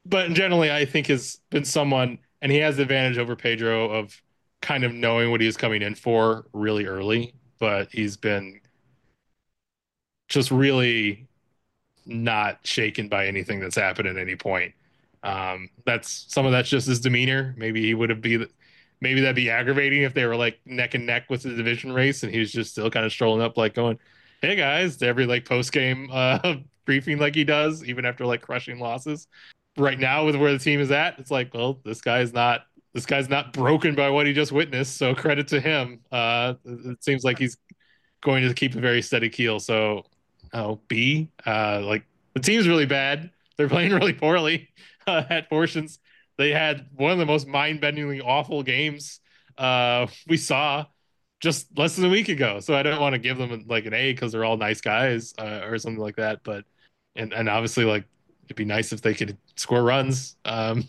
but generally, I think has been someone, and he has the advantage over Pedro of kind of knowing what he was coming in for really early, but he's been just really not shaken by anything that's happened at any point. That's some of that's just his demeanor. Maybe he would have maybe that'd be aggravating if they were like neck and neck with the division race, and he was just still kind of strolling up, like going, "Hey guys," to every like post game briefing, like he does, even after like crushing losses. Right now, with where the team is at, it's like, well, this guy's not broken by what he just witnessed. So credit to him. It seems like he's going to keep a very steady keel. So, like the team's really bad. They're playing really poorly at portions. They had one of the most mind-bendingly awful games we saw just less than a week ago. So I don't want to give them like an A because they're all nice guys or something like that. But and obviously, like, it'd be nice if they could score runs. But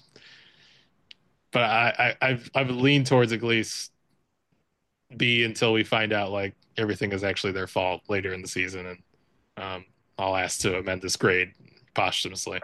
I've leaned towards at least B until we find out like everything is actually their fault later in the season, and I'll ask to amend this grade posthumously.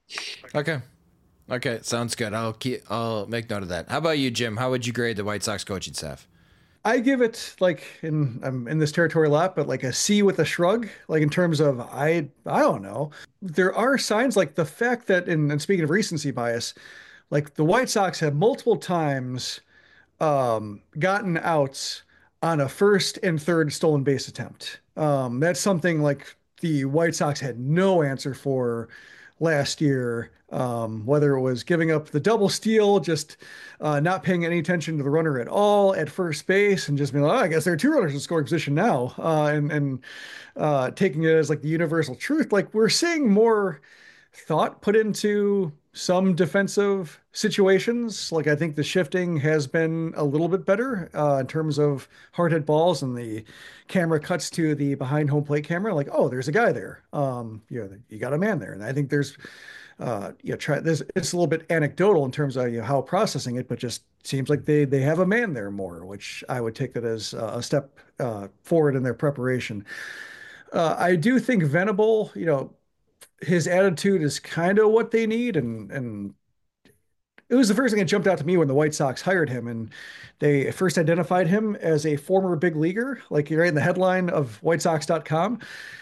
Okay, sounds good. I'll make note of that. How about you, Jim? How would you grade the White Sox coaching staff? I give it, like, I'm in this territory a lot, but like a C with a shrug, like in terms of, I don't know. There are signs, like the fact that, and speaking of recency bias, like the White Sox have multiple times gotten outs on a first and third stolen base attempt. That's something like the White Sox had no answer for last year, whether it was giving up the double steal, just not paying any attention to the runner at all at first base, and just being like, oh, I guess there are two runners in scoring position now, and taking it as like the universal truth. Like, we're seeing more thought put into some defensive situations. Like, I think the shifting has been a little bit better in terms of hard hit balls, and the camera cuts to the behind home plate camera. Like, oh, there's a guy there. You got a man there, and I think there's this. It's a little bit anecdotal in terms of how processing it, but just seems like they have a man there more, which I would take that as a step forward in their preparation. I do think Venable, his attitude is kind of what they need, and it was the first thing that jumped out to me when the White Sox hired him, and they first identified him as a former big leaguer, like you're in the headline of WhiteSox.com.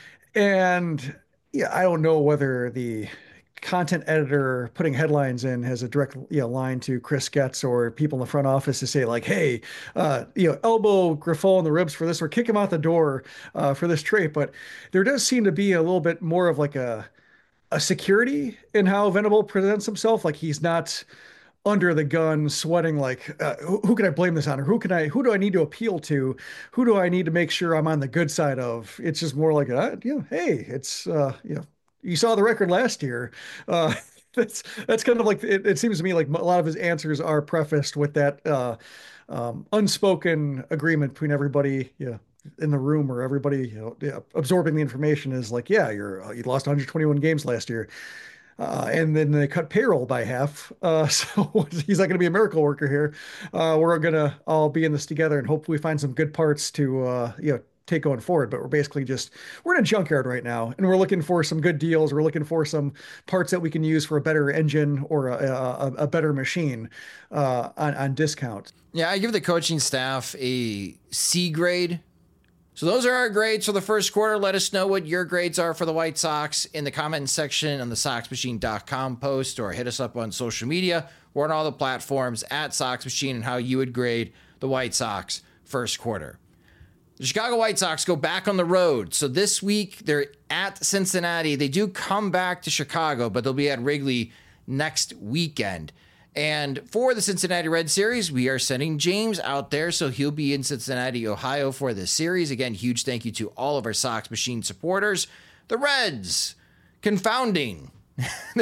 And yeah, I don't know whether the content editor putting headlines in has a direct line to Chris Getz or people in the front office to say like, hey, elbow Grifol in the ribs for this, or kick him out the door for this trait. But there does seem to be a little bit more of like a security in how Venable presents himself. Like, he's not under the gun sweating like, who can I blame this on, or who do I need to appeal to, who do I need to make sure I'm on the good side of. It's just more like, hey, it's you saw the record last year. That's kind of like, it seems to me like a lot of his answers are prefaced with that unspoken agreement between everybody in the room, or everybody absorbing the information is like, yeah, you lost 121 games last year. And then they cut payroll by half. So he's not going to be a miracle worker here. We're going to all be in this together and hopefully find some good parts to, take going forward. But we're in a junkyard right now, and we're looking for some good deals. We're looking for some parts that we can use for a better engine or a better machine on discount. Yeah, I give the coaching staff a C grade. So those are our grades for the first quarter. Let us know what your grades are for the White Sox in the comment section on the SoxMachine.com post, or hit us up on social media or on all the platforms at Sox Machine, and how you would grade the White Sox first quarter. The Chicago White Sox go back on the road. So this week they're at Cincinnati. They do come back to Chicago, but they'll be at Wrigley next weekend. And for the Cincinnati Red Series, we are sending James out there, so he'll be in Cincinnati, Ohio for this series. Again, huge thank you to all of our Sox Machine supporters. The Reds, confounding. They're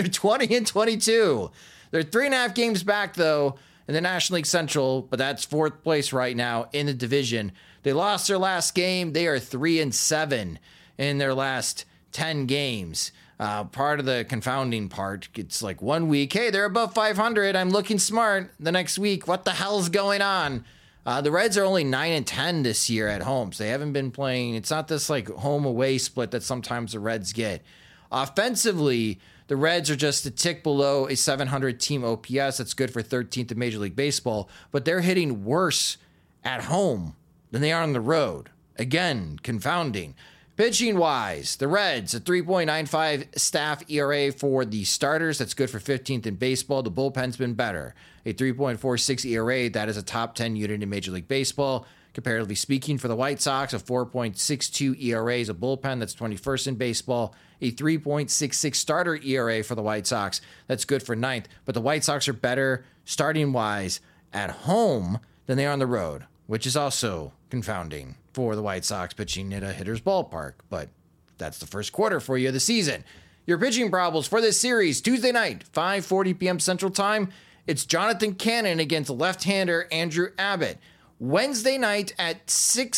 20-22. They're 3.5 games back, though, in the National League Central, but that's fourth place right now in the division. They lost their last game. They are 3-7 in their last 10 games. Part of the confounding part, it's like 1 week, hey, they're above 500. I'm looking smart. The next week, what the hell's going on? The Reds are only 9-10 this year at home, so they haven't been playing. It's not this like home away split that sometimes the Reds get. Offensively, the Reds are just a tick below a 700 team OPS. That's good for 13th in Major League Baseball, but they're hitting worse at home than they are on the road. Again, confounding. Pitching wise, the Reds, a 3.95 staff ERA for the starters. That's good for 15th in baseball. The bullpen's been better. A 3.46 ERA, that is a top 10 unit in Major League Baseball. Comparatively speaking, for the White Sox, a 4.62 ERA is a bullpen. That's 21st in baseball. A 3.66 starter ERA for the White Sox. That's good for 9th. But the White Sox are better starting wise at home than they are on the road, which is also confounding for the White Sox pitching at a hitter's ballpark. But that's the first quarter for you of the season. Your pitching problems for this series, Tuesday night, 5:40 p.m. Central Time. It's Jonathan Cannon against left-hander Andrew Abbott. Wednesday night at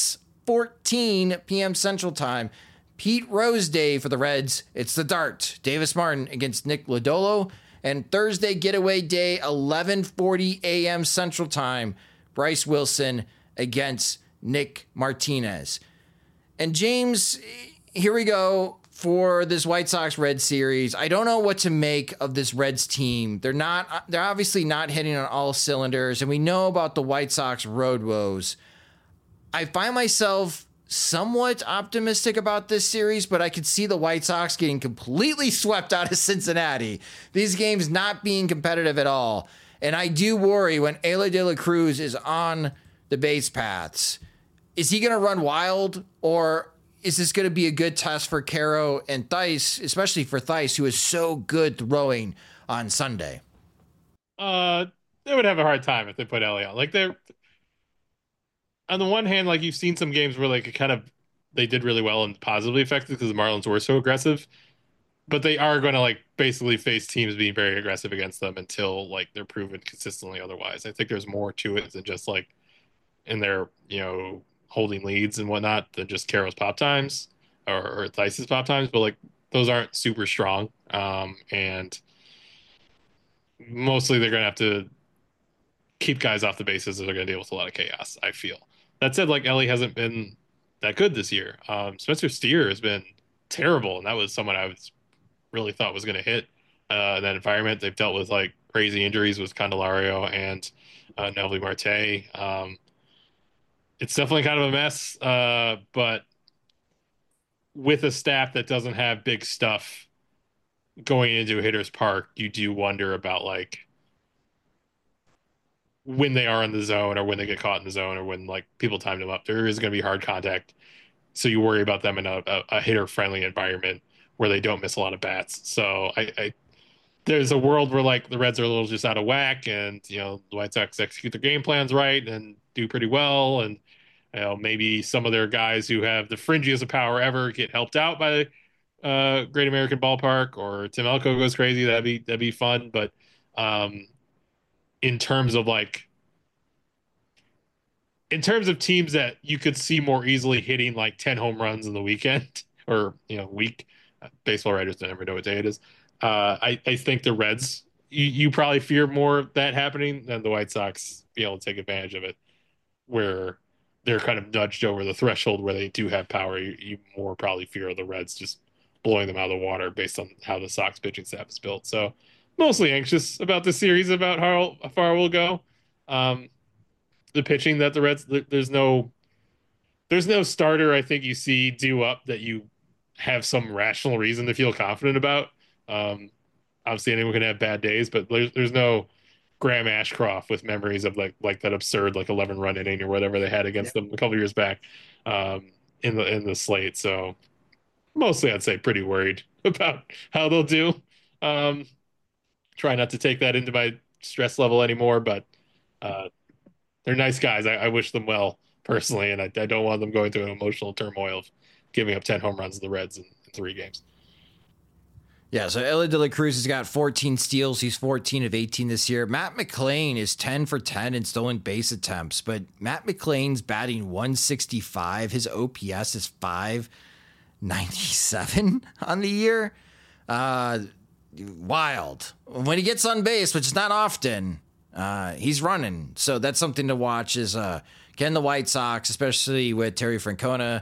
6:14 p.m. Central Time, Pete Rose Day for the Reds. It's the Dart, Davis Martin against Nick Lodolo. And Thursday getaway day, 11:40 a.m. Central Time, Bryce Wilson against Nick Martinez. And James, here we go for this White Sox-Reds series. I don't know what to make of this Reds team. They're obviously not hitting on all cylinders, and we know about the White Sox road woes. I find myself somewhat optimistic about this series, but I could see the White Sox getting completely swept out of Cincinnati. These games not being competitive at all. And I do worry when Elly De La Cruz is on the base paths. Is he going to run wild, or is this going to be a good test for Caro and Theis, especially for Theis, who is so good throwing on Sunday? They would have a hard time if they put Elly on. Like, they're on the one hand, like, you've seen some games where like they did really well and positively affected because the Marlins were so aggressive, but they are going to like basically face teams being very aggressive against them until like they're proven consistently otherwise. I think there's more to it than just like in their, holding leads and whatnot than just Caro's pop times or Theis's pop times, but like those aren't super strong. And mostly they're going to have to keep guys off the bases, or they're going to deal with a lot of chaos, I feel. That said, like, Elly hasn't been that good this year. Spencer Steer has been terrible, and that was someone I really thought was going to hit in that environment. They've dealt with like crazy injuries with Candelario and Neilly Marte. It's definitely kind of a mess, but with a staff that doesn't have big stuff going into a hitter's park, you do wonder about like when they are in the zone or when they get caught in the zone or when like people time them up. There is going to be hard contact, so you worry about them in a hitter-friendly environment where they don't miss a lot of bats. So I there's a world where like the Reds are a little just out of whack, and the White Sox execute their game plans right and do pretty well, and maybe some of their guys who have the fringiest of power ever get helped out by Great American Ballpark, or Tim Elko goes crazy. That'd be fun. But in terms of teams that you could see more easily hitting like 10 home runs in the weekend or week, baseball writers don't ever know what day it is. I think the Reds, you probably fear more of that happening than the White Sox be able to take advantage of it, where they're kind of nudged over the threshold where they do have power. You more probably fear the Reds just blowing them out of the water based on how the Sox pitching staff is built. So mostly anxious about this series, about how far we'll go. The pitching that the Reds, there's no starter I think you see due up that you have some rational reason to feel confident about. Obviously anyone can have bad days, but there's no Graham Ashcroft with memories of like that absurd 11-run inning or whatever they had against them a couple years back in the slate. So mostly I'd say pretty worried about how they'll do. Try not to take that into my stress level anymore, but they're nice guys. I wish them well personally, and I don't want them going through an emotional turmoil of giving up 10 home runs to the Reds in 3 games. Yeah, so Elly De La Cruz has got 14 steals. He's 14 of 18 this year. Matt McLain is 10 for 10 in stolen base attempts, but Matt McLain's batting 165. His OPS is 597 on the year. Wild. When he gets on base, which is not often, he's running. So that's something to watch is, can the White Sox, especially with Terry Francona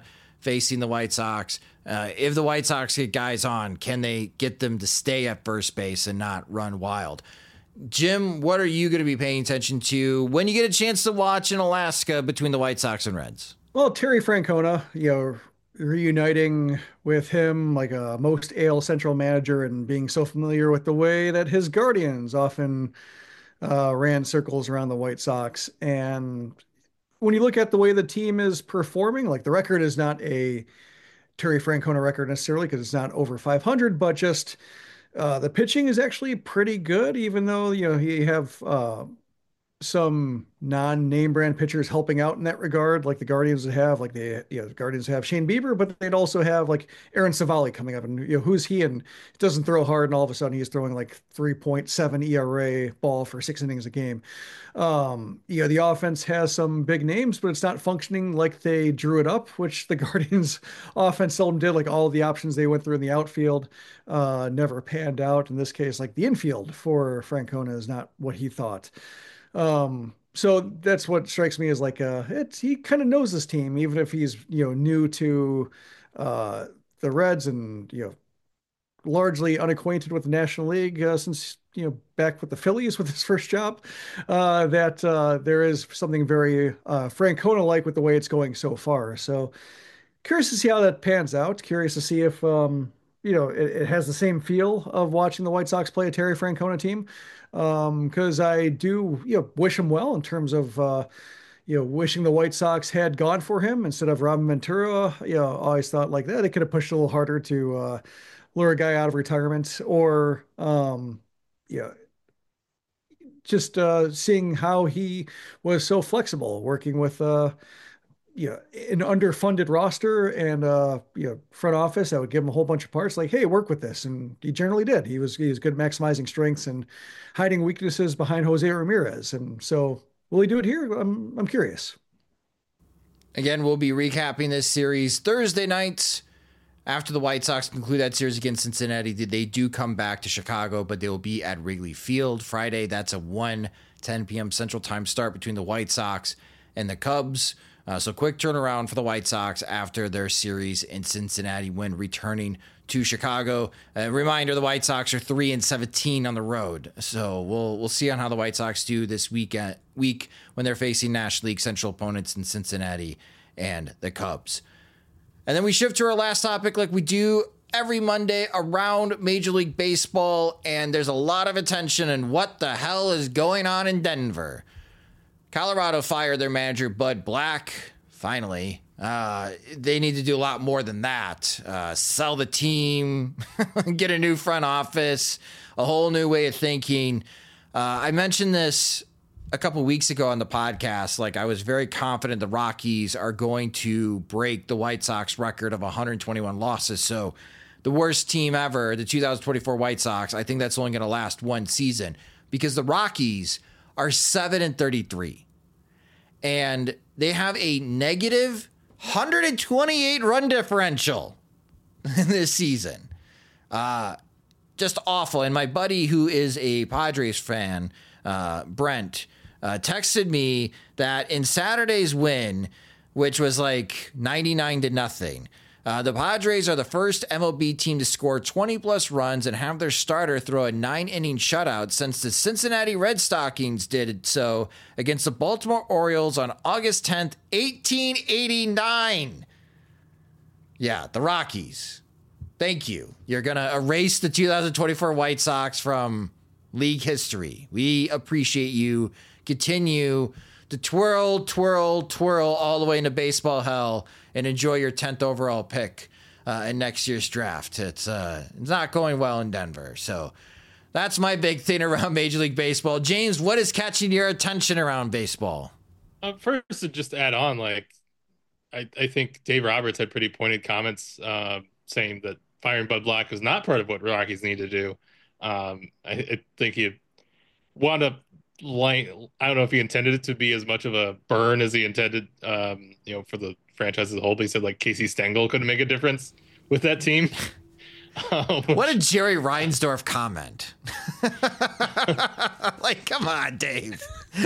facing the White Sox. If the White Sox get guys on, can they get them to stay at first base and not run wild? Jim, what are you going to be paying attention to when you get a chance to watch in Alaska between the White Sox and Reds? Well, Terry Francona, reuniting with him like a most AL Central manager and being so familiar with the way that his Guardians often ran circles around the White Sox. And when you look at the way the team is performing, like the record is not a Terry Francona record necessarily because it's not over 500, but just the pitching is actually pretty good, even though, you have some non-name brand pitchers helping out in that regard, like the Guardians would have, the Guardians have Shane Bieber, but they'd also have like Aaron Savali coming up, and who's he? And he doesn't throw hard, and all of a sudden he's throwing like 3.7 ERA ball for 6 innings a game. The offense has some big names, but it's not functioning like they drew it up, which the Guardians offense seldom did. Like all of the options they went through in the outfield never panned out. In this case, like the infield for Francona is not what he thought. So that's what strikes me as like he kind of knows this team, even if he's new to the Reds and largely unacquainted with the National League since back with the Phillies with his first job. That there is something very Francona-like with the way it's going so far. So curious to see how that pans out. Curious to see if it has the same feel of watching the White Sox play a Terry Francona team. Because I do, wish him well in terms of, wishing the White Sox had gone for him instead of Robin Ventura. Always thought like that they could have pushed a little harder to lure a guy out of retirement, or just seeing how he was so flexible working with an underfunded roster and front office that would give him a whole bunch of parts like, hey, work with this. And he generally did. He was good at maximizing strengths and hiding weaknesses behind Jose Ramirez. And so will he do it here? I'm curious. Again, we'll be recapping this series Thursday night after the White Sox conclude that series against Cincinnati. They do come back to Chicago, but they will be at Wrigley Field Friday. That's a 1:10 p.m. Central Time start between the White Sox and the Cubs. So quick turnaround for the White Sox after their series in Cincinnati when returning to Chicago. A reminder, the White Sox are 3-17 on the road. So we'll see on how the White Sox do this week when they're facing National League Central opponents in Cincinnati and the Cubs. And then we shift to our last topic like we do every Monday around Major League Baseball. And there's a lot of attention on what the hell is going on in Denver. Colorado fired their manager, Bud Black, finally. They need to do a lot more than that. Sell the team, get a new front office, a whole new way of thinking. I mentioned this a couple weeks ago on the podcast. Like, I was very confident the Rockies are going to break the White Sox record of 121 losses. So the worst team ever, the 2024 White Sox, I think that's only going to last one season because the Rockies are 7-33. And they have a negative 128 run differential this season. Just awful. And my buddy who is a Padres fan, Brent, texted me that in Saturday's win, which was like 99-0, the Padres are the first MLB team to score 20-plus runs and have their starter throw a 9-inning shutout since the Cincinnati Red Stockings did so against the Baltimore Orioles on August 10th, 1889. Yeah, the Rockies. Thank you. You're going to erase the 2024 White Sox from league history. We appreciate you. Continue to twirl all the way into baseball hell and enjoy your 10th overall pick in next year's draft. It's not going well in Denver. So that's my big thing around Major League Baseball. James, what is catching your attention around baseball? First, to just add on, like, I think Dave Roberts had pretty pointed comments saying that firing Bud Black was not part of what Rockies need to do. I think he wound up I don't know if he intended it to be as much of a burn as he intended, for the franchise as a whole. But he said like Casey Stengel couldn't make a difference with that team. What a Jerry Reinsdorf comment. Like, come on, Dave.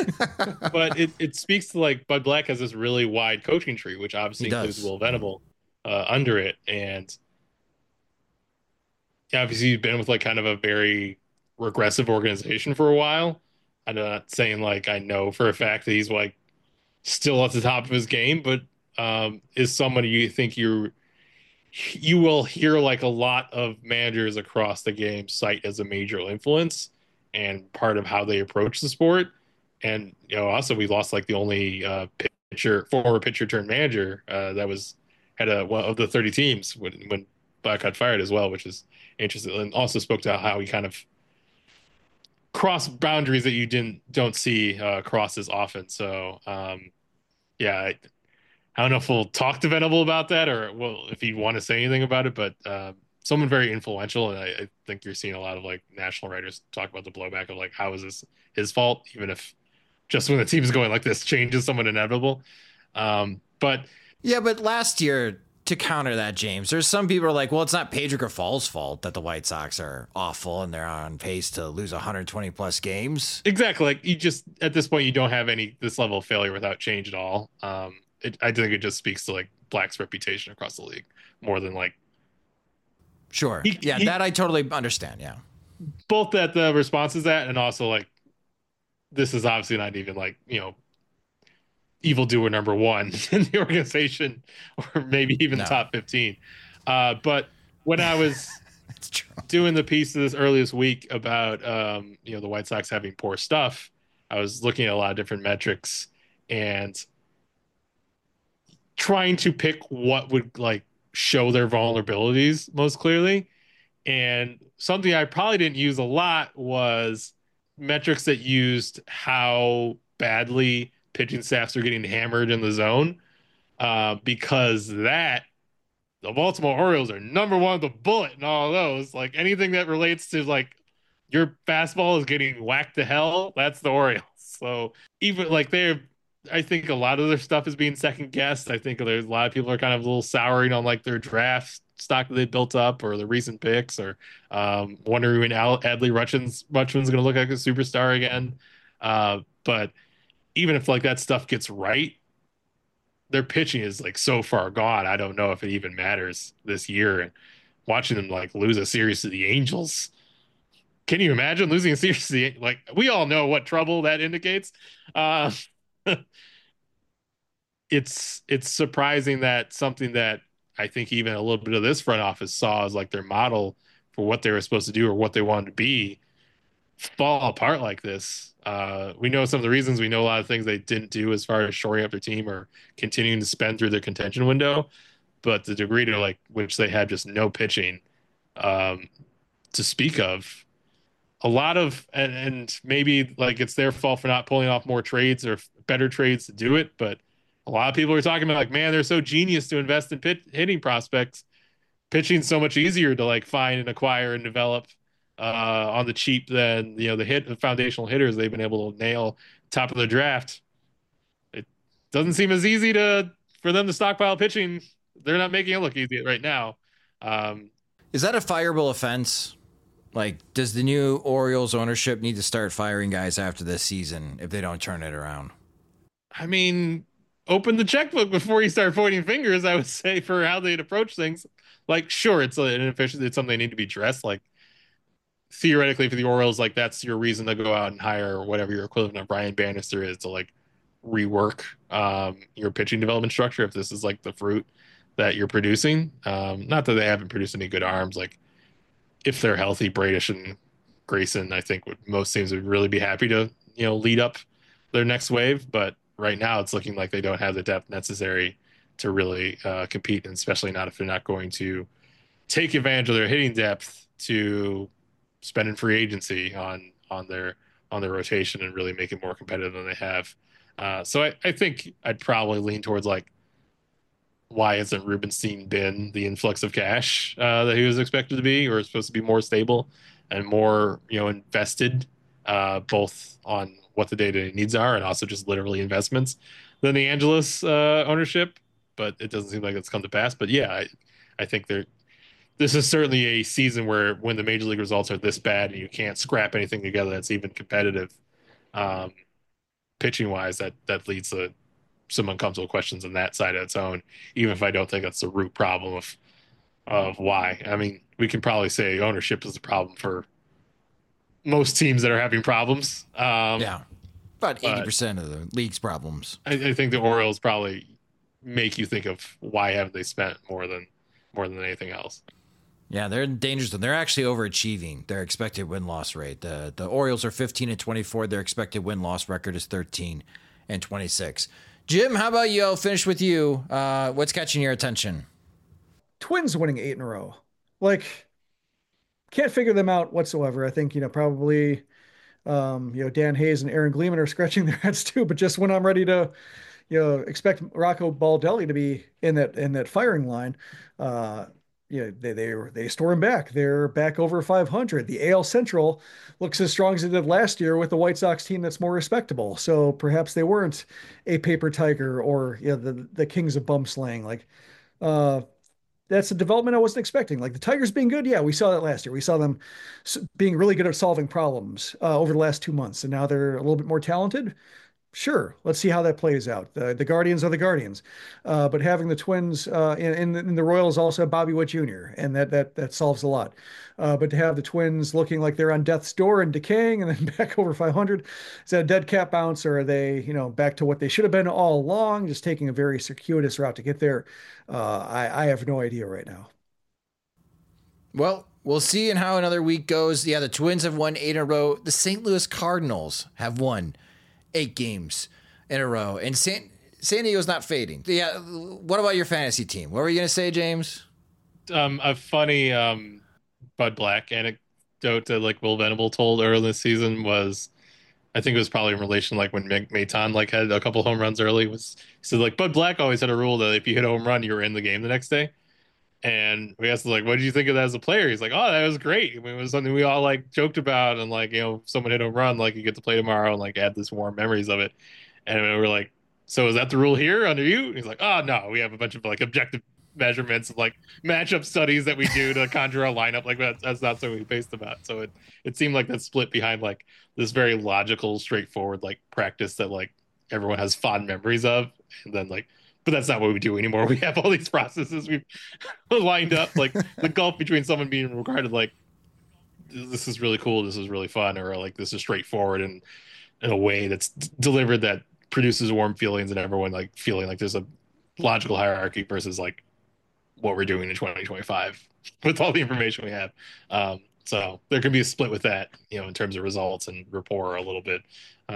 But it speaks to like Bud Black has this really wide coaching tree, which obviously includes Will Venable. under it. And obviously, you've been with like kind of a very regressive organization for a while. I'm not saying like I know for a fact that he's like still at the top of his game, but is somebody you think you will hear like a lot of managers across the game cite as a major influence and part of how they approach the sport. And also we lost like the only former pitcher turned manager that was had one of the 30 teams when Black got fired as well, which is interesting, and also spoke to how he kind of crossed boundaries that you don't see cross as often. So yeah, I don't know if we'll talk to Venable about that or well, if you want to say anything about it, but someone very influential. And I think you're seeing a lot of like national writers talk about the blowback of like, how is this his fault? Even if just when the team's going like this changes somewhat inevitable. But yeah, but last year, to counter that, James, there's some people are like, well, it's not Pedro Grifal's fault that the White Sox are awful and they're on pace to lose 120 plus games. Exactly. Like you just, at this point, you don't have this level of failure without change at all. I think it just speaks to like Black's reputation across the league more than like. Sure. That I totally understand. Yeah. Both that the response is that, and also like, this is obviously not even like, evildoer number one in the organization or maybe even top 15. But when I was doing the piece of this earlier this week about, the White Sox having poor stuff, I was looking at a lot of different metrics and trying to pick what would like show their vulnerabilities most clearly. And something I probably didn't use a lot was metrics that used how badly pitching staffs are getting hammered in the zone, because the Baltimore Orioles are number one with the bullet in all of those. Like anything that relates to like your fastball is getting whacked to hell, that's the Orioles. So even like I think a lot of their stuff is being second guessed. I think there's a lot of people are kind of a little souring on like their draft stock that they built up or the recent picks, or wondering when Adley Rutschman's going to look like a superstar again. But even if like that stuff gets right, their pitching is like so far gone. I don't know if it even matters this year. And watching them like lose a series to the Angels, can you imagine losing a series to the, like we all know what trouble that indicates. It's surprising that something that I think even a little bit of this front office saw as like their model for what they were supposed to do or what they wanted to be fall apart like this. We know some of the reasons. We know a lot of things they didn't do as far as shoring up their team or continuing to spend through their contention window, but the degree to like which they had just no pitching to speak of. A lot of and maybe like it's their fault for not pulling off more trades or better trades to do it, but a lot of people are talking about like, man, they're so genius to invest in hitting prospects. Pitching's so much easier to like find and acquire and develop on the cheap than the foundational hitters they've been able to nail top of the draft. It doesn't seem as easy for them to stockpile pitching. They're not making it look easy right now. Is that a fireable offense? Like, does the new Orioles ownership need to start firing guys after this season if they don't turn it around? I mean, open the checkbook before you start pointing fingers, I would say, for how they'd approach things. Like, sure, it's an inefficiency. It's something they need to be addressed. Like, theoretically, for the Orioles, like, that's your reason to go out and hire whatever your equivalent of Brian Bannister is to, like, rework your pitching development structure if this is, like, the fruit that you're producing. Not that they haven't produced any good arms. Like, if they're healthy, Bradish and Grayson, I think most teams would really be happy to, lead up their next wave. But right now it's looking like they don't have the depth necessary to really compete, and especially not if they're not going to take advantage of their hitting depth to spend in free agency on their rotation and really make it more competitive than they have. So I think I'd probably lean towards like, why hasn't Rubenstein been the influx of cash that he was expected to be, or supposed to be more stable and more, invested, both on what the day-to-day needs are and also just literally investments than the Angeles ownership. But it doesn't seem like it's come to pass. But yeah, I think this is certainly a season where when the major league results are this bad and you can't scrap anything together that's even competitive, pitching wise, that leads to some uncomfortable questions on that side of its own, even if I don't think that's the root problem of why. I mean, we can probably say ownership is the problem for most teams that are having problems. Yeah, about 80% of the league's problems. I think the Orioles probably make you think of why haven't they spent more than anything else. Yeah, they're in danger zone. They're actually overachieving their expected win-loss rate. The Orioles are 15-24. Their expected win-loss record is 13-26. Jim, how about you? I'll finish with you. What's catching your attention? Twins winning 8 in a row. Like, can't figure them out whatsoever. I think, probably, Dan Hayes and Aaron Gleeman are scratching their heads too, but just when I'm ready to, expect Rocco Baldelli to be in that firing line, they store him back. They're back over 500. The AL Central looks as strong as it did last year with the White Sox team that's more respectable. So perhaps they weren't a paper tiger or the kings of bum slaying. Like, that's a development I wasn't expecting. Like the Tigers being good, yeah, we saw that last year. We saw them being really good at solving problems over the last 2 months, and now they're a little bit more talented. Sure, let's see how that plays out. The Guardians are the Guardians, but having the Twins in the Royals also have Bobby Witt Jr., and that solves a lot. But to have the Twins looking like they're on death's door and decaying, and then back over 500, is that a dead cat bounce, or are they back to what they should have been all along, just taking a very circuitous route to get there? I have no idea right now. Well, we'll see in how another week goes. Yeah, the Twins have won 8 in a row. The St. Louis Cardinals have won 8 games in a row, and San Diego's not fading. Yeah, what about your fantasy team? What were you going to say, James? A funny Bud Black anecdote that like Will Venable told early this season was, I think it was probably in relation like when Nick Maton like had a couple home runs early. He said like Bud Black always had a rule that if you hit a home run, you were in the game the next day. And we asked him, like, what did you think of that as a player? He's like, oh, that was great. I mean, it was something we all like joked about, and like, someone hit a home run, like you get to play tomorrow and like add this warm memories of it. And we were like, so is that the rule here under you? And he's like, oh no, we have a bunch of like objective measurements and like matchup studies that we do to conjure a lineup. Like that's not something we based about. So it seemed like that split behind like this very logical, straightforward like practice that like everyone has fond memories of, and then like, but that's not what we do anymore. We have all these processes we've lined up, like the gulf between someone being regarded like this is really cool, this is really fun, or like this is straightforward and in a way that's delivered that produces warm feelings and everyone like feeling like there's a logical hierarchy versus like what we're doing in 2025 with all the information we have. So there can be a split with that, in terms of results and rapport a little bit.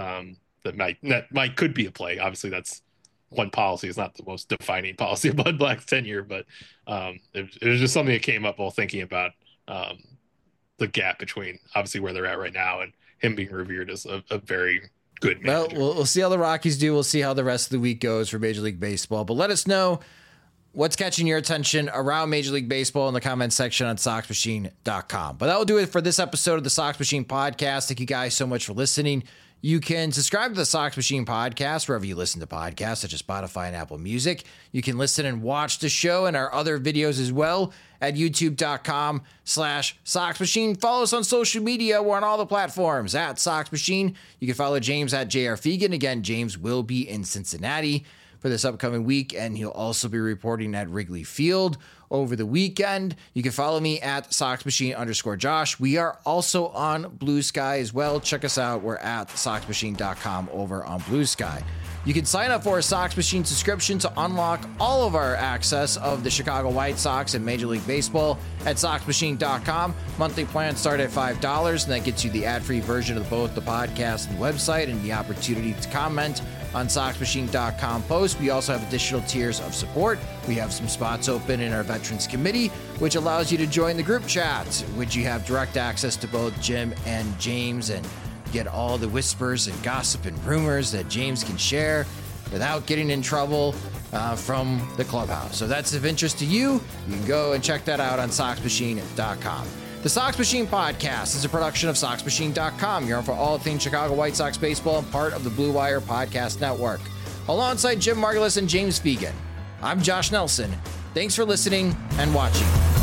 That could be a play. Obviously, that's one policy. Is not the most defining policy of Bud Black's tenure, but it was just something that came up while thinking about the gap between obviously where they're at right now and him being revered as a very good manager. Well, we'll see how the Rockies do. We'll see how the rest of the week goes for Major League Baseball. But let us know what's catching your attention around Major League Baseball in the comments section on SoxMachine.com. But that will do it for this episode of the Sox Machine Podcast. Thank you guys so much for listening. You can subscribe to the Sox Machine Podcast wherever you listen to podcasts, such as Spotify and Apple Music. You can listen and watch the show and our other videos as well at youtube.com/Sox Machine. Follow us on social media. We're on all the platforms at Sox Machine. You can follow James at JR Fegan. Again, James will be in Cincinnati for this upcoming week, and he'll also be reporting at Wrigley Field over the weekend. You can follow me at SoxMachine_Josh. We are also on Blue Sky as well. Check us out. We're at SoxMachine.com over on Blue Sky. You can sign up for a Sox Machine subscription to unlock all of our access of the Chicago White Sox and Major League Baseball at SoxMachine.com. Monthly plans start at $5, and that gets you the ad-free version of both the podcast and website and the opportunity to comment on SoxMachine.com posts. We also have additional tiers of support. We have some spots open in our Veterans Committee, which allows you to join the group chat, which you have direct access to both Jim and James, and get all the whispers and gossip and rumors that James can share without getting in trouble from the clubhouse. So that's of interest to you. You can go and check that out on SoxMachine.com. The Sox Machine Podcast is a production of SoxMachine.com. You're on for all things Chicago White Sox baseball and part of the Blue Wire Podcast Network. Alongside Jim Margulis and James Fegan, I'm Josh Nelson. Thanks for listening and watching.